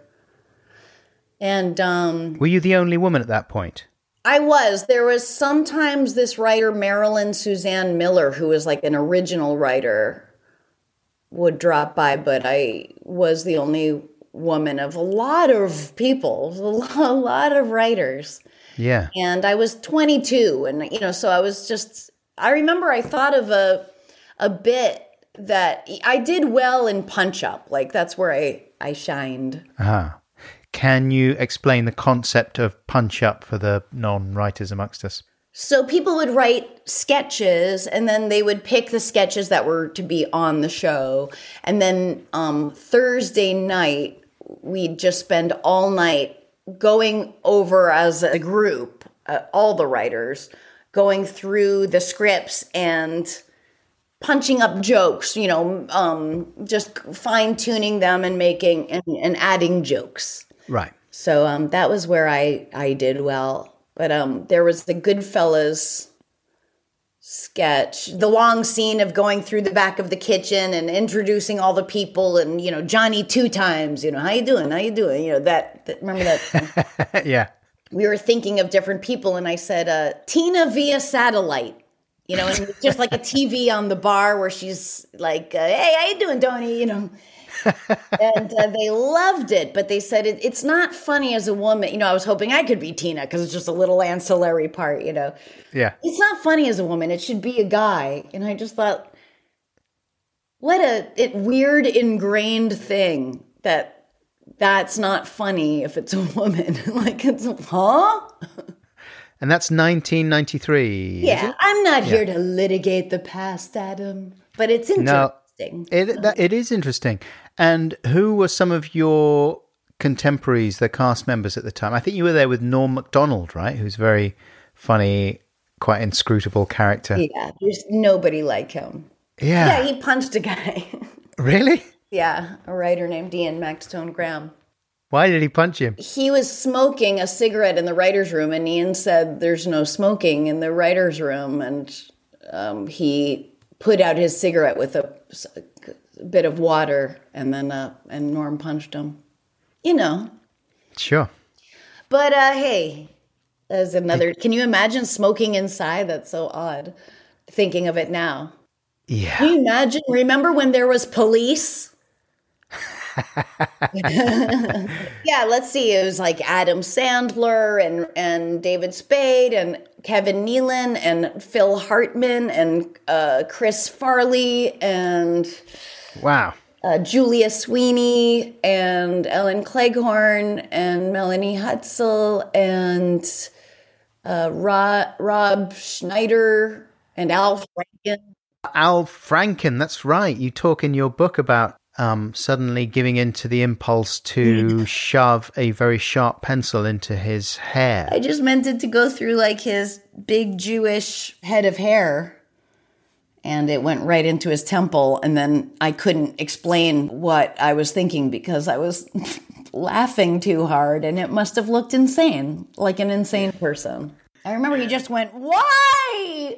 And um, were you the only woman at that point? I was. There was sometimes this writer, Marilyn Suzanne Miller, who was like an original writer, would drop by, but I was the only woman of a lot of people, a lot of writers. Yeah. And I was twenty-two, and, you know, so I was just, I remember I thought of a a bit that I did well in Punch Up. Like, that's where I, I shined. Ah. Can you explain the concept of Punch Up for the non-writers amongst us? So people would write sketches, and then they would pick the sketches that were to be on the show. And then um, Thursday night, we'd just spend all night going over as a group, uh, all the writers, going through the scripts and punching up jokes, you know, um, just fine-tuning them and making and, and adding jokes. Right. So um, that was where I, I did well. But um, there was the Goodfellas sketch, the long scene of going through the back of the kitchen and introducing all the people, and, you know, Johnny two times, you know, how you doing? How you doing? You know, that, that remember that? Yeah. We were thinking of different people, and I said, uh, Tina via satellite, you know, and it was just like a T V on the bar where she's like, uh, hey, how you doing, Tony? You know, and uh, they loved it, but they said it, it's not funny as a woman. You know, I was hoping I could be Tina because it's just a little ancillary part, you know. Yeah. It's not funny as a woman. It should be a guy. And I just thought, what a it, weird ingrained thing that that's not funny if it's a woman. Like, it's, huh? And that's nineteen ninety-three. Yeah, I'm not yeah. here to litigate the past, Adam, but it's interesting. No, interesting. It that, it is interesting. And who were some of your contemporaries, the cast members at the time? I think you were there with Norm Macdonald, right? Who's very funny, quite inscrutable character. Yeah, there's nobody like him. Yeah. Yeah, he punched a guy. Really? Yeah, a writer named Ian Maxtone Graham. Why did he punch him? He was smoking a cigarette in the writer's room, and Ian said there's no smoking in the writer's room, and um, he put out his cigarette with a, a bit of water, and then uh, and Norm punched him. You know. Sure. But uh, hey, there's another. Can you imagine smoking inside? That's so odd. Thinking of it now. Yeah. Can you imagine? Remember when there was police? Yeah, let's see. It was like Adam Sandler and and David Spade and Kevin Nealon and Phil Hartman and uh, Chris Farley and Wow. uh, Julia Sweeney and Ellen Cleghorn and Melanie Hutzel and uh, Rob, Rob Schneider and Al Franken. Al Franken, that's right. You talk in your book about um, suddenly giving in to the impulse to shove a very sharp pencil into his hair. I just meant it to go through like his big Jewish head of hair, and it went right into his temple, and then I couldn't explain what I was thinking because I was laughing too hard, and it must have looked insane, like an insane person. I remember he just went, "Why?"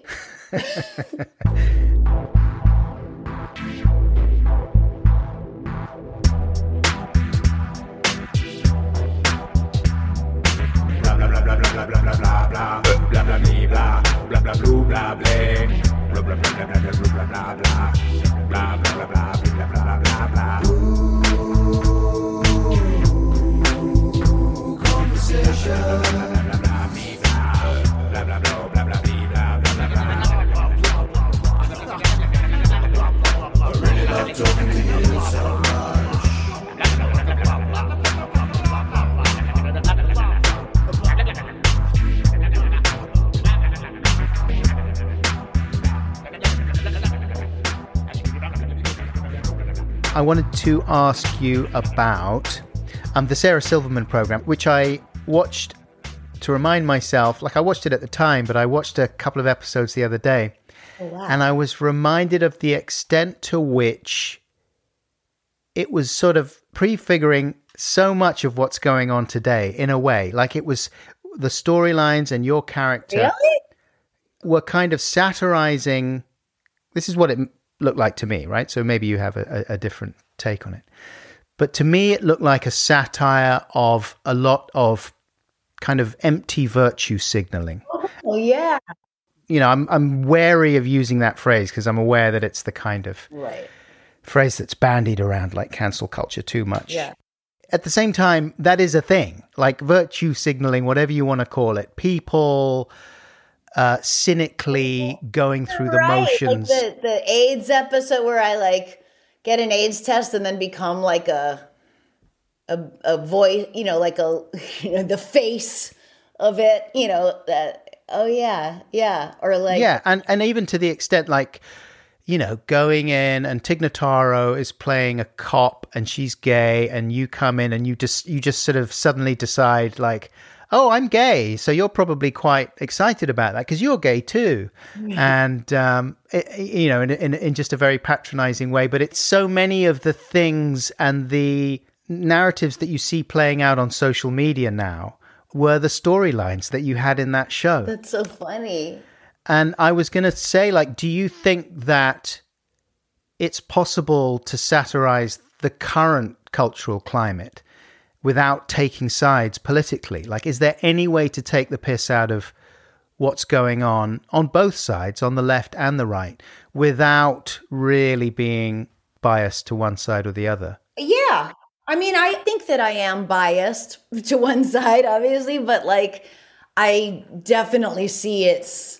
I wanted to ask you about um, the Sarah Silverman program, which I watched to remind myself, like I watched it at the time, but I watched a couple of episodes the other day. Oh, wow. And I was reminded of the extent to which it was sort of prefiguring so much of what's going on today in a way. Like it was the storylines and your character Really? were kind of satirizing. This is what it looked like to me, right? So maybe you have a, a different take on it. But to me, it looked like a satire of a lot of kind of empty virtue signaling. Oh, yeah. You know, I'm I'm wary of using that phrase because I'm aware that it's the kind of Right. phrase that's bandied around like cancel culture too much. Yeah. At the same time, that is a thing, like virtue signaling, whatever you want to call it. People uh, cynically going through the Right, motions. like the, the AIDS episode where I like get an AIDS test and then become like a a, a voice, you know, like a you know, the face of it, you know, that oh yeah, yeah. Or like Yeah, and, and even to the extent like, you know, going in and Tig Notaro is playing a cop and she's gay and you come in and you just you just sort of suddenly decide like, oh, I'm gay, so you're probably quite excited about that because you're gay too. And, um, it, you know, in, in, in just a very patronizing way. But it's so many of the things and the narratives that you see playing out on social media now were the storylines that you had in that show. That's so funny. And I was going to say, like, do you think that it's possible to satirize the current cultural climate without taking sides politically? Like, is there any way to take the piss out of what's going on on both sides, on the left and the right, without really being biased to one side or the other? Yeah. I mean, I think that I am biased to one side, obviously, but like, I definitely see its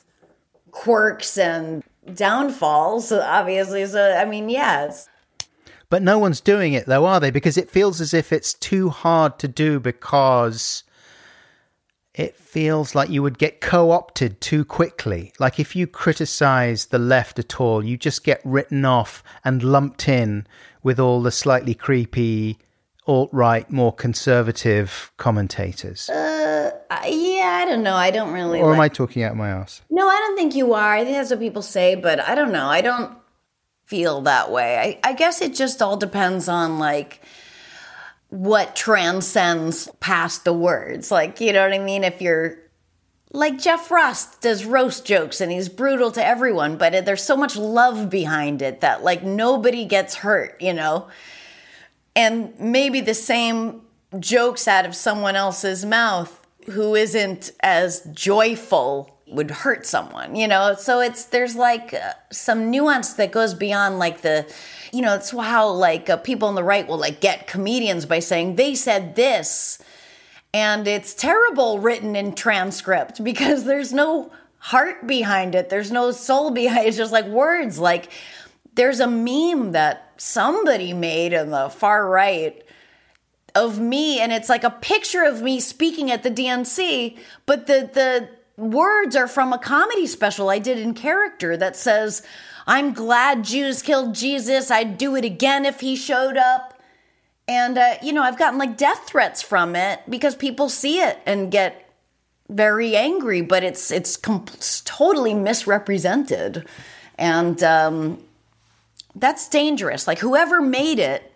quirks and downfalls, obviously. So, I mean, yeah. It's... But no one's doing it, though, are they? Because it feels as if it's too hard to do because it feels like you would get co-opted too quickly. Like if you criticize the left at all, you just get written off and lumped in with all the slightly creepy alt-right, more conservative commentators. Uh, yeah, I don't know. I don't really. Or like... am I talking out my ass? No, I don't think you are. I think that's what people say, but I don't know. I don't feel that way. I, I guess it just all depends on like what transcends past the words. Like, you know what I mean? If you're like Jeff Ross does roast jokes and he's brutal to everyone, but there's so much love behind it that like nobody gets hurt, you know? And maybe the same jokes out of someone else's mouth who isn't as joyful would hurt someone, you know? So it's, there's like uh, some nuance that goes beyond like the, you know, it's how like uh, people on the right will like get comedians by saying they said this, and it's terrible written in transcript because there's no heart behind it. There's no soul behind it. It's just like words. Like there's a meme that somebody made in the far right of me, and it's like a picture of me speaking at the D N C, but the the words are from a comedy special I did in character that says, I'm glad Jews killed Jesus. I'd do it again if he showed up. And, uh, you know, I've gotten like death threats from it because people see it and get very angry, but it's it's, com- it's totally misrepresented. And um, that's dangerous. Like whoever made it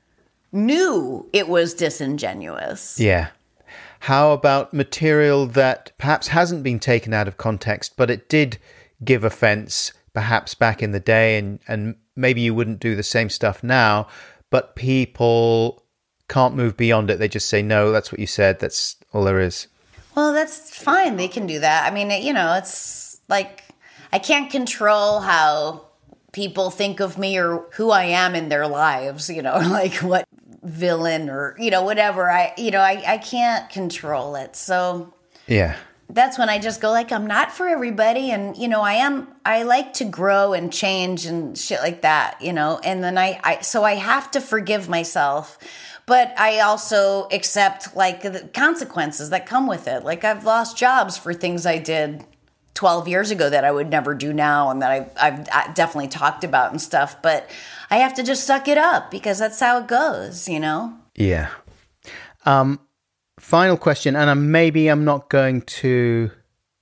knew it was disingenuous. Yeah. How about material that perhaps hasn't been taken out of context, but it did give offense perhaps back in the day, and, and maybe you wouldn't do the same stuff now, but people can't move beyond it. They just say, no, that's what you said. That's all there is. Well, that's fine. They can do that. I mean, you know, it's like I can't control how people think of me or who I am in their lives, you know, like what villain or, you know, whatever. I, you know, I, I can't control it. So yeah, that's when I just go like, I'm not for everybody. And, you know, I am, I like to grow and change and shit like that, you know, and then I, I so I have to forgive myself, but I also accept like the consequences that come with it. Like I've lost jobs for things I did twelve years ago that I would never do now and that I've, I've definitely talked about and stuff, but I have to just suck it up because that's how it goes, you know? Yeah. Um, final question, and I'm, maybe I'm not going to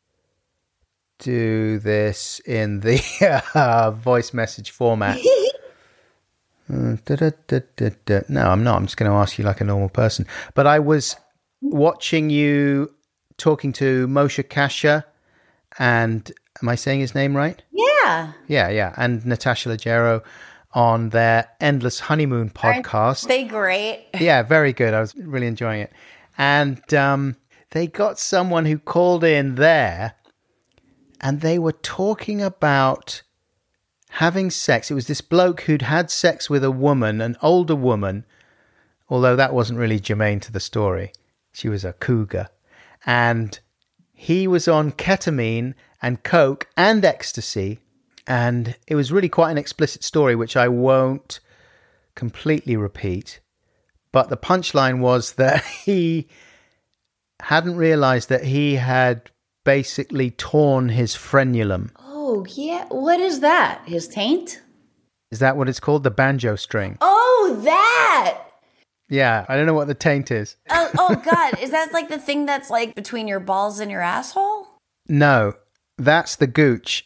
do this in the uh, voice message format. uh, da, da, da, da, da. No, I'm not. I'm just going to ask you like a normal person. But I was watching you talking to Moshe Kasher and, am I saying his name right? Yeah. Yeah, yeah. And Natasha Leggero on their Endless Honeymoon podcast. Aren't they great? Yeah, very good. I was really enjoying it. And um, they got someone who called in there and they were talking about having sex. It was this bloke who'd had sex with a woman, an older woman, although that wasn't really germane to the story. She was a cougar. And he was on ketamine and coke and ecstasy. And it was really quite an explicit story, which I won't completely repeat. But the punchline was that he hadn't realized that he had basically torn his frenulum. Oh, yeah. What is that? His taint? Is that what it's called? The banjo string. Oh, that! Yeah, I don't know what the taint is. Oh, oh God. Is that like the thing that's like between your balls and your asshole? No, that's the gooch.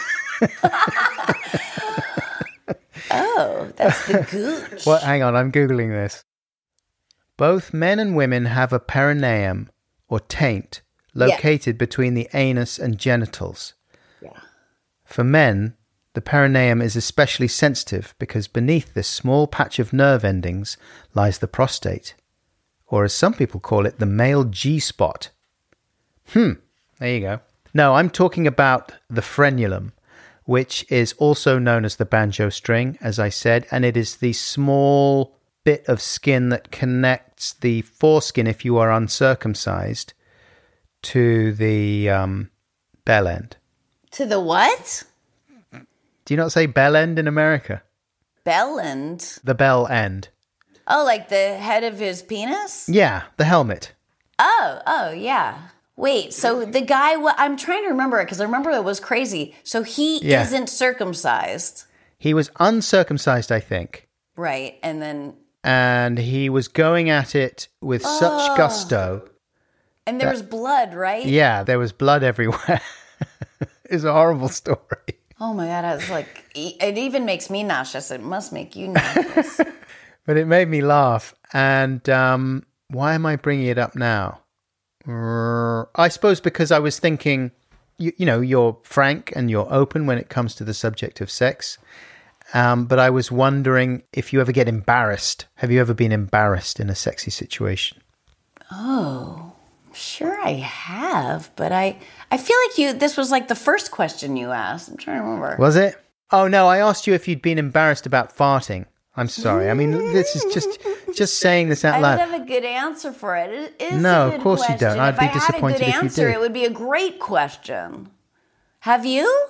Oh, that's the gooch. What? Hang on, I'm Googling this. Both men and women have a perineum, or taint, located yeah. between the anus and genitals. Yeah. For men, the perineum is especially sensitive because beneath this small patch of nerve endings lies the prostate, or as some people call it, the male G-spot. Hmm, there you go. No, I'm talking about the frenulum, which is also known as the banjo string, as I said, and it is the small bit of skin that connects the foreskin, if you are uncircumcised, to the um, bell end. To the what? Do you not say bell end in America? Bell end? The bell end. Oh, like the head of his penis? Yeah, the helmet. Oh, oh, yeah. Wait, so the guy, wa- I'm trying to remember it because I remember it was crazy. So he Yeah. isn't circumcised. He was uncircumcised, I think. Right. And then, And he was going at it with Oh. such gusto. and there was blood, right? Yeah, there was blood everywhere. It's a horrible story. Oh my God. I was like, e- it even makes me nauseous. It must make you nauseous. But it made me laugh. And um, why am I bringing it up now? Uh, I suppose because I was thinking, you, you know, you're frank and you're open when it comes to the subject of sex. Um, but I was wondering if you ever get embarrassed. Have you ever been embarrassed in a sexy situation? Oh, sure I have. But I, I feel like you, this was like the first question you asked. I'm trying to remember. Was it? Oh, no, I asked you if you'd been embarrassed about farting. I'm sorry. I mean, this is just just saying this out I loud. don't have a good answer for it. It is No, a of good course you don't. question. I'd if be I had a disappointed good if you answer, did. it would be a great question. Have you?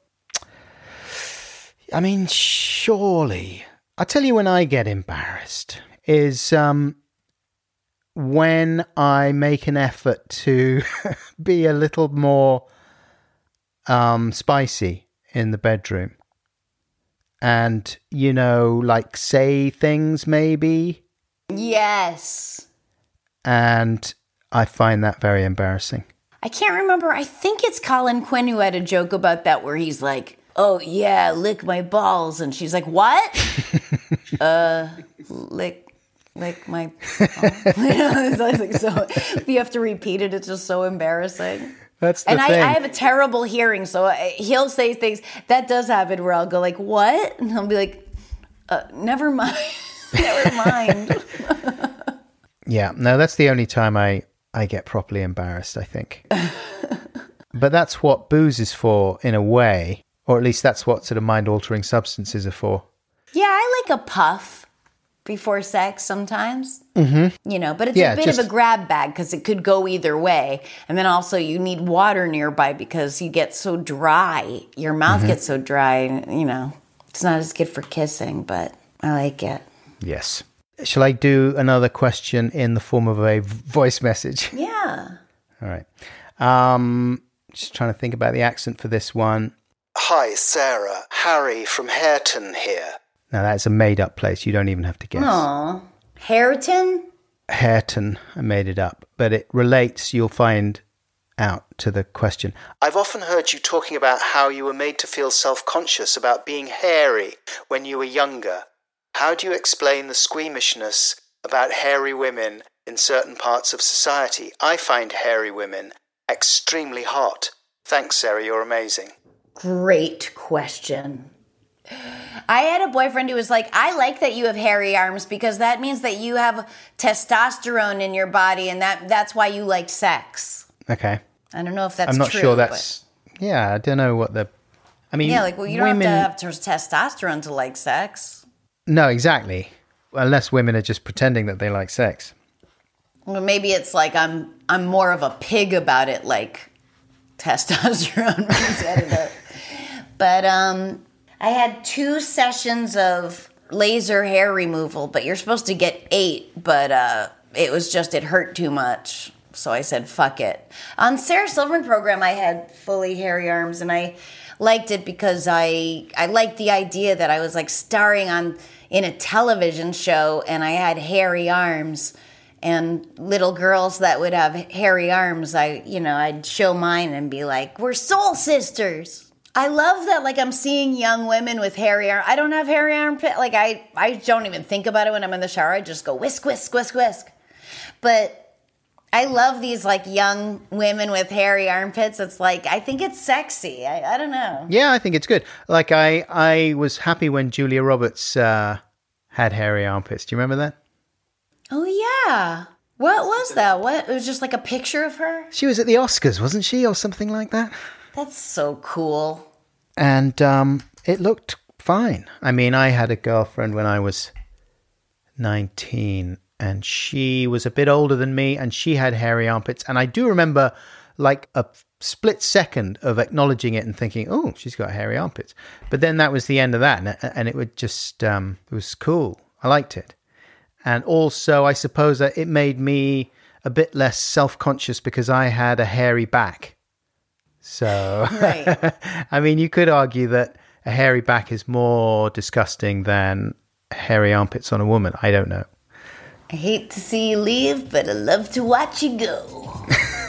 I mean, surely. I'll tell you when I get embarrassed is um, when I make an effort to be a little more um, spicy in the bedroom. And, you know, like say things maybe. Yes. And I find that very embarrassing. I can't remember. I think it's Colin Quinn who had a joke about that where he's like, oh, yeah, lick my balls. And she's like, what? uh, lick, lick my balls. It's like, so if you have to repeat it, it's just so embarrassing. That's the and thing. I, I have a terrible hearing, so I, he'll say things. That does happen where I'll go like, what? And he'll be like, uh, never mind. Never mind. Yeah, no, that's the only time I, I get properly embarrassed, I think. But that's what booze is for, in a way. Or at least that's what sort of mind-altering substances are for. Yeah, I like a puff before sex sometimes. Mm-hmm. You know, but it's Yeah, a bit just- of a grab bag because it could go either way. And then also you need water nearby because you get so dry. Your mouth Mm-hmm. gets so dry, you know. It's not as good for kissing, but I like it. Yes. Shall I do another question in the form of a voice message? Yeah. All right. Um, just trying to think about the accent for this one. Hi, Sarah. Harry from Hareton here. Now, that's a made-up place. You don't even have to guess. Aw. Hareton? Hareton, I made it up. But it relates, you'll find out, to the question. I've often heard you talking about how you were made to feel self-conscious about being hairy when you were younger. How do you explain the squeamishness about hairy women in certain parts of society? I find hairy women extremely hot. Thanks, Sarah, you're amazing. Great question. I had a boyfriend who was like, I like that you have hairy arms because that means that you have testosterone in your body and that that's why you like sex. Okay. I don't know if that's I'm not true, sure that's... Yeah, I don't know what the... I mean, But yeah, like, well, you don't women... have to have testosterone to like sex. No, exactly. Unless women are just pretending that they like sex. Well, maybe it's like I'm I'm more of a pig about it, like testosterone. I don't know. But um, I had two sessions of laser hair removal, but you're supposed to get eight, but uh, it was just, it hurt too much. So I said, fuck it. On Sarah Silverman program, I had fully hairy arms, and I liked it because I I liked the idea that I was like starring on in a television show, and I had hairy arms. And little girls that would have hairy arms, I, you know, I'd show mine and be like, we're soul sisters. I love that, like, I'm seeing young women with hairy arms. I don't have hairy armpit. Like, I, I don't even think about it when I'm in the shower. I just go whisk, whisk, whisk, whisk. But I love these, like, young women with hairy armpits. It's like, I think it's sexy. I, I don't know. Yeah, I think it's good. Like, I, I was happy when Julia Roberts uh, had hairy armpits. Do you remember that? Oh, yeah. What was that? What? It was just like a picture of her? She was at the Oscars, wasn't she? Or something like that. That's so cool. And um, it looked fine. I mean, I had a girlfriend when I was nineteen, and she was a bit older than me, and she had hairy armpits. And I do remember, like, a split second of acknowledging it and thinking, oh, she's got hairy armpits. But then that was the end of that, and, and it would just, um, it was cool. I liked it. And also, I suppose that it made me a bit less self-conscious because I had a hairy back. So, Right. I mean, you could argue that a hairy back is more disgusting than hairy armpits on a woman. I don't know. I hate to see you leave, but I love to watch you go.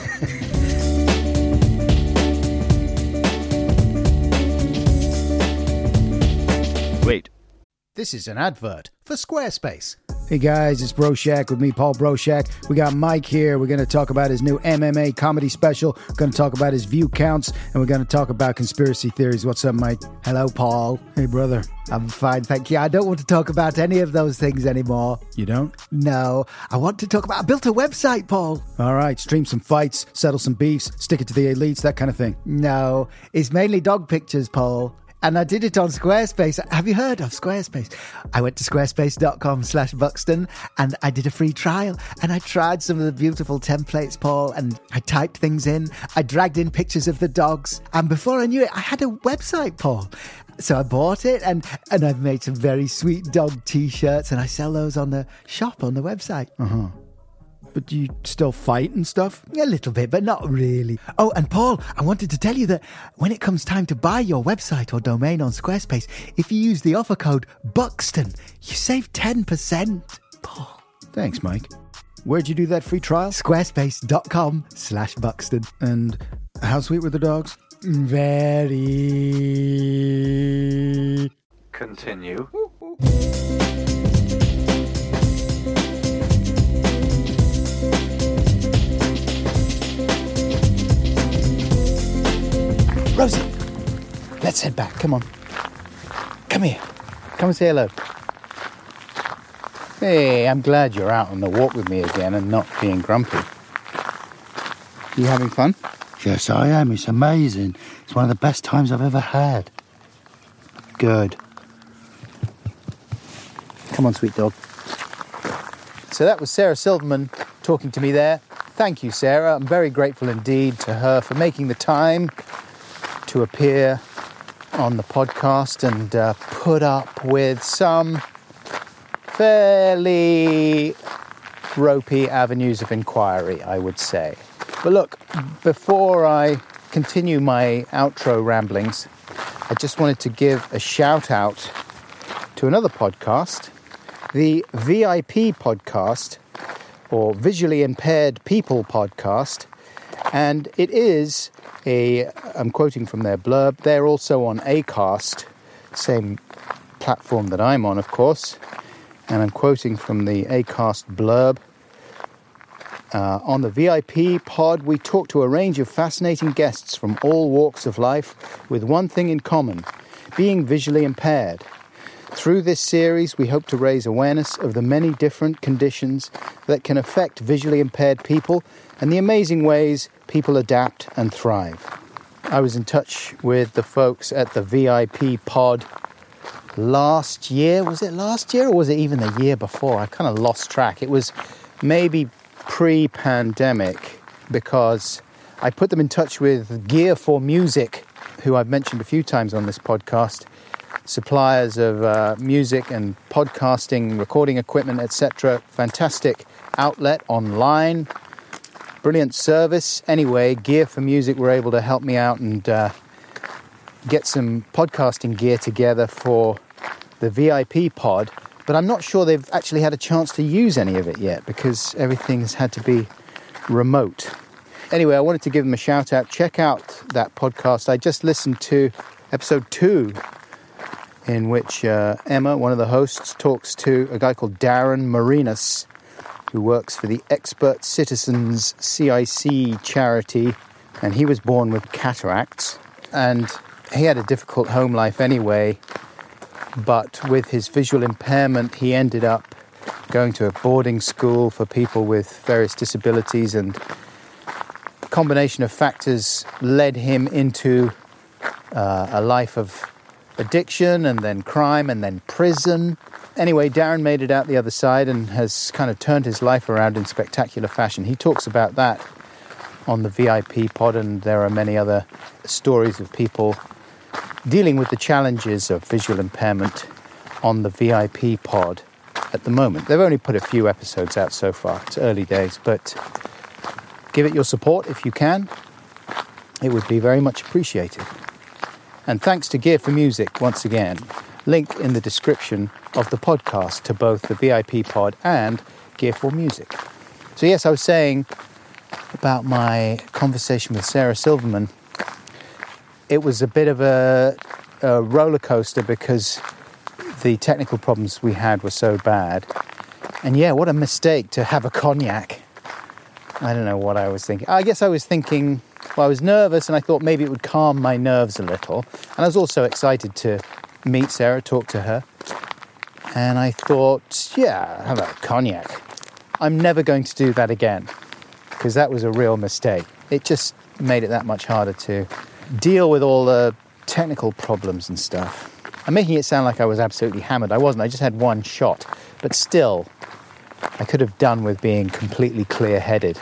Wait. This is an advert for Squarespace. Hey guys, it's Broshak with me, Paul Broshak. We got Mike here. We're going to talk about his new M M A comedy special. We're going to talk about his view counts, and we're going to talk about conspiracy theories. What's up, Mike? Hello, Paul. Hey, brother. I'm fine, thank you. I don't want to talk about any of those things anymore. You don't? No. I want to talk about... I built a website, Paul. All right, stream some fights, settle some beefs, stick it to the elites, that kind of thing. No. It's mainly dog pictures, Paul. And I did it on Squarespace. Have you heard of Squarespace? I went to squarespace.com slash Buxton and I did a free trial. And I tried some of the beautiful templates, Paul, and I typed things in. I dragged in pictures of the dogs. And before I knew it, I had a website, Paul. So I bought it and, and I've made some very sweet dog t-shirts and I sell those on the shop on the website. Uh-huh. But do you still fight and stuff? A little bit, but not really. Oh, and Paul, I wanted to tell you that when it comes time to buy your website or domain on Squarespace, if you use the offer code Buxton, you save ten percent. Paul. Thanks, Mike. Where'd you do that free trial? Squarespace.com slash Buxton. And how sweet were the dogs? Very. Continue. Rosie, let's head back. Come on. Come here. Come and say hello. Hey, I'm glad you're out on the walk with me again and not being grumpy. You having fun? Yes, I am. It's amazing. It's one of the best times I've ever had. Good. Come on, sweet dog. So that was Sarah Silverman talking to me there. Thank you, Sarah. I'm very grateful indeed to her for making the time to appear on the podcast and uh, put up with some fairly ropey avenues of inquiry, I would say. But look, before I continue my outro ramblings, I just wanted to give a shout out to another podcast, the V I P podcast, or Visually Impaired People podcast, and it is a, I'm quoting from their blurb, they're also on Acast, same platform that I'm on, of course, and I'm quoting from the Acast blurb. Uh, on the V I P pod, we talk to a range of fascinating guests from all walks of life with one thing in common, being visually impaired. Through this series, we hope to raise awareness of the many different conditions that can affect visually impaired people and the amazing ways people adapt and thrive. I was in touch with the folks at the V I P pod last year. Was it last year or was it even the year before? I kind of lost track. It was maybe pre-pandemic because I put them in touch with Gear for Music, who I've mentioned a few times on this podcast, suppliers of uh, music and podcasting, recording equipment, et cetera. Fantastic outlet online, brilliant service. Anyway, Gear for Music were able to help me out and uh, get some podcasting gear together for the V I P pod. But I'm not sure they've actually had a chance to use any of it yet because everything has had to be remote. Anyway, I wanted to give them a shout out. Check out that podcast. I just listened to episode two, in which uh, Emma, one of the hosts, talks to a guy called Darren Marinas, who works for the Expert Citizens C I C charity, and he was born with cataracts, and he had a difficult home life anyway, but with his visual impairment, he ended up going to a boarding school for people with various disabilities, and a combination of factors led him into uh, a life of addiction and then crime and then prison. Anyway, Darren made it out the other side and has kind of turned his life around in spectacular fashion. He talks about that on the V I P pod, and there are many other stories of people dealing with the challenges of visual impairment on the V I P pod at the moment. They've only put a few episodes out so far. It's early days, but give it your support if you can. It would be very much appreciated. And thanks to Gear for Music once again. Link in the description of the podcast to both the V I P pod and Gear for Music. So yes, I was saying about my conversation with Sarah Silverman. It was a bit of a, a roller coaster because the technical problems we had were so bad. And yeah, what a mistake to have a cognac. I don't know what I was thinking. I guess I was thinking, well, I was nervous and I thought maybe it would calm my nerves a little. And I was also excited to meet Sarah, talk to her. And I thought, yeah, have a cognac. I'm never going to do that again because that was a real mistake. It just made it that much harder to deal with all the technical problems and stuff. I'm making it sound like I was absolutely hammered. I wasn't. I just had one shot. But still, I could have done with being completely clear-headed.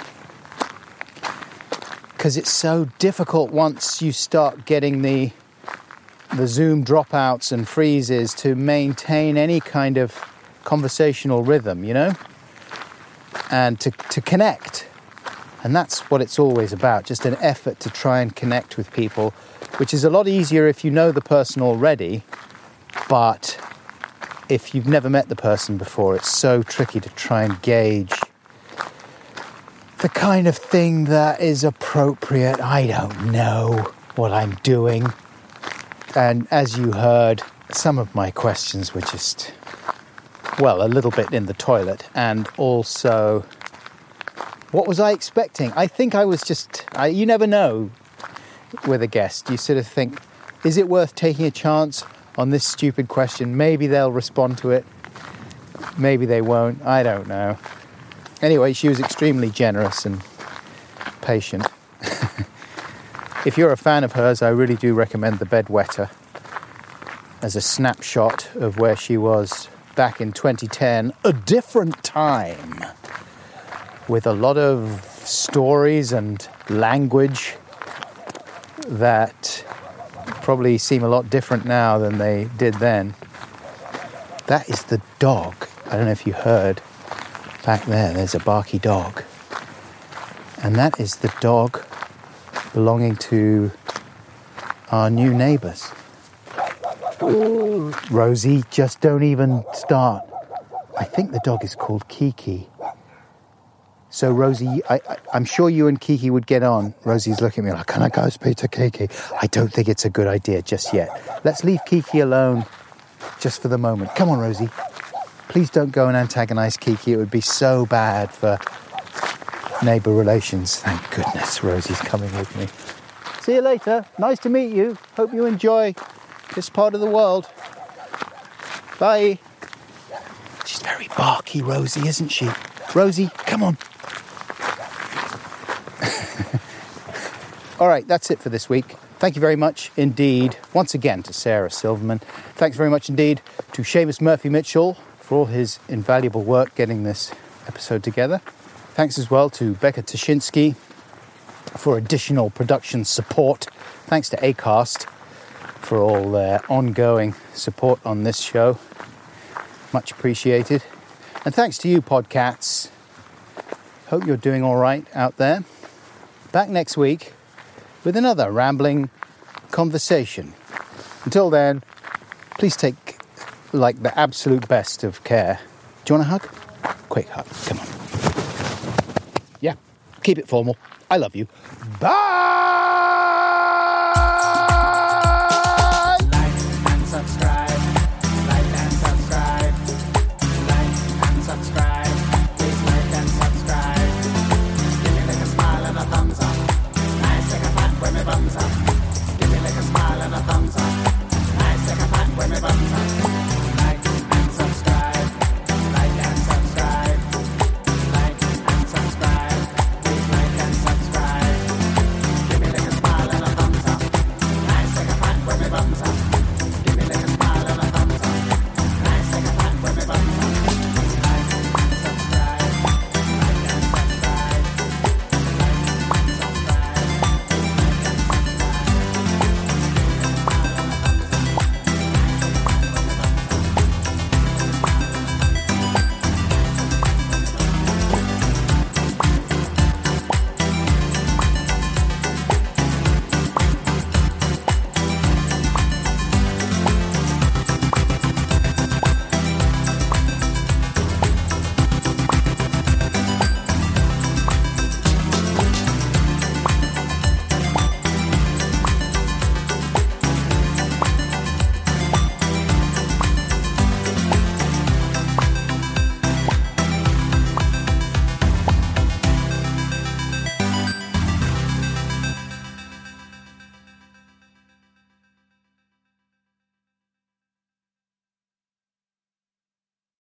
Because it's so difficult once you start getting the the Zoom dropouts and freezes to maintain any kind of conversational rhythm, you know? And to, to connect. And that's what it's always about, just an effort to try and connect with people, which is a lot easier if you know the person already. But if you've never met the person before, it's so tricky to try and gauge the kind of thing that is appropriate. I don't know what I'm doing. And as you heard, some of my questions were just, well, a little bit in the toilet. And also, what was I expecting? I think I was just, I, you never know with a guest. You sort of think, is it worth taking a chance on this stupid question? Maybe they'll respond to it. Maybe they won't. I don't know. Anyway, she was extremely generous and patient. If you're a fan of hers, I really do recommend The Bedwetter as a snapshot of where she was back in twenty ten. A different time with a lot of stories and language that probably seem a lot different now than they did then. That is the dog. I don't know if you heard back there, there's a barky dog. And that is the dog belonging to our new neighbours. Ooh. Rosie, just don't even start. I think the dog is called Kiki. So Rosie, I, I, I'm sure you and Kiki would get on. Rosie's looking at me like, can I go speak to Kiki? I don't think it's a good idea just yet. Let's leave Kiki alone just for the moment. Come on, Rosie. Please don't go and antagonise Kiki. It would be so bad for neighbour relations. Thank goodness Rosie's coming with me. See you later. Nice to meet you. Hope you enjoy this part of the world. Bye. She's very barky, Rosie, isn't she? Rosie, come on. All right, that's it for this week. Thank you very much indeed, once again, to Sarah Silverman. Thanks very much indeed to Seamus Murphy-Mitchell for all his invaluable work getting this episode together. Thanks as well to Becca Tashinsky for additional production support. Thanks to Acast for all their ongoing support on this show. Much appreciated. And thanks to you, Podcats. Hope you're doing all right out there. Back next week with another rambling conversation. Until then, please take, like, the absolute best of care. Do you want a hug? Quick hug. Come on. Yeah, keep it formal. I love you. Bye!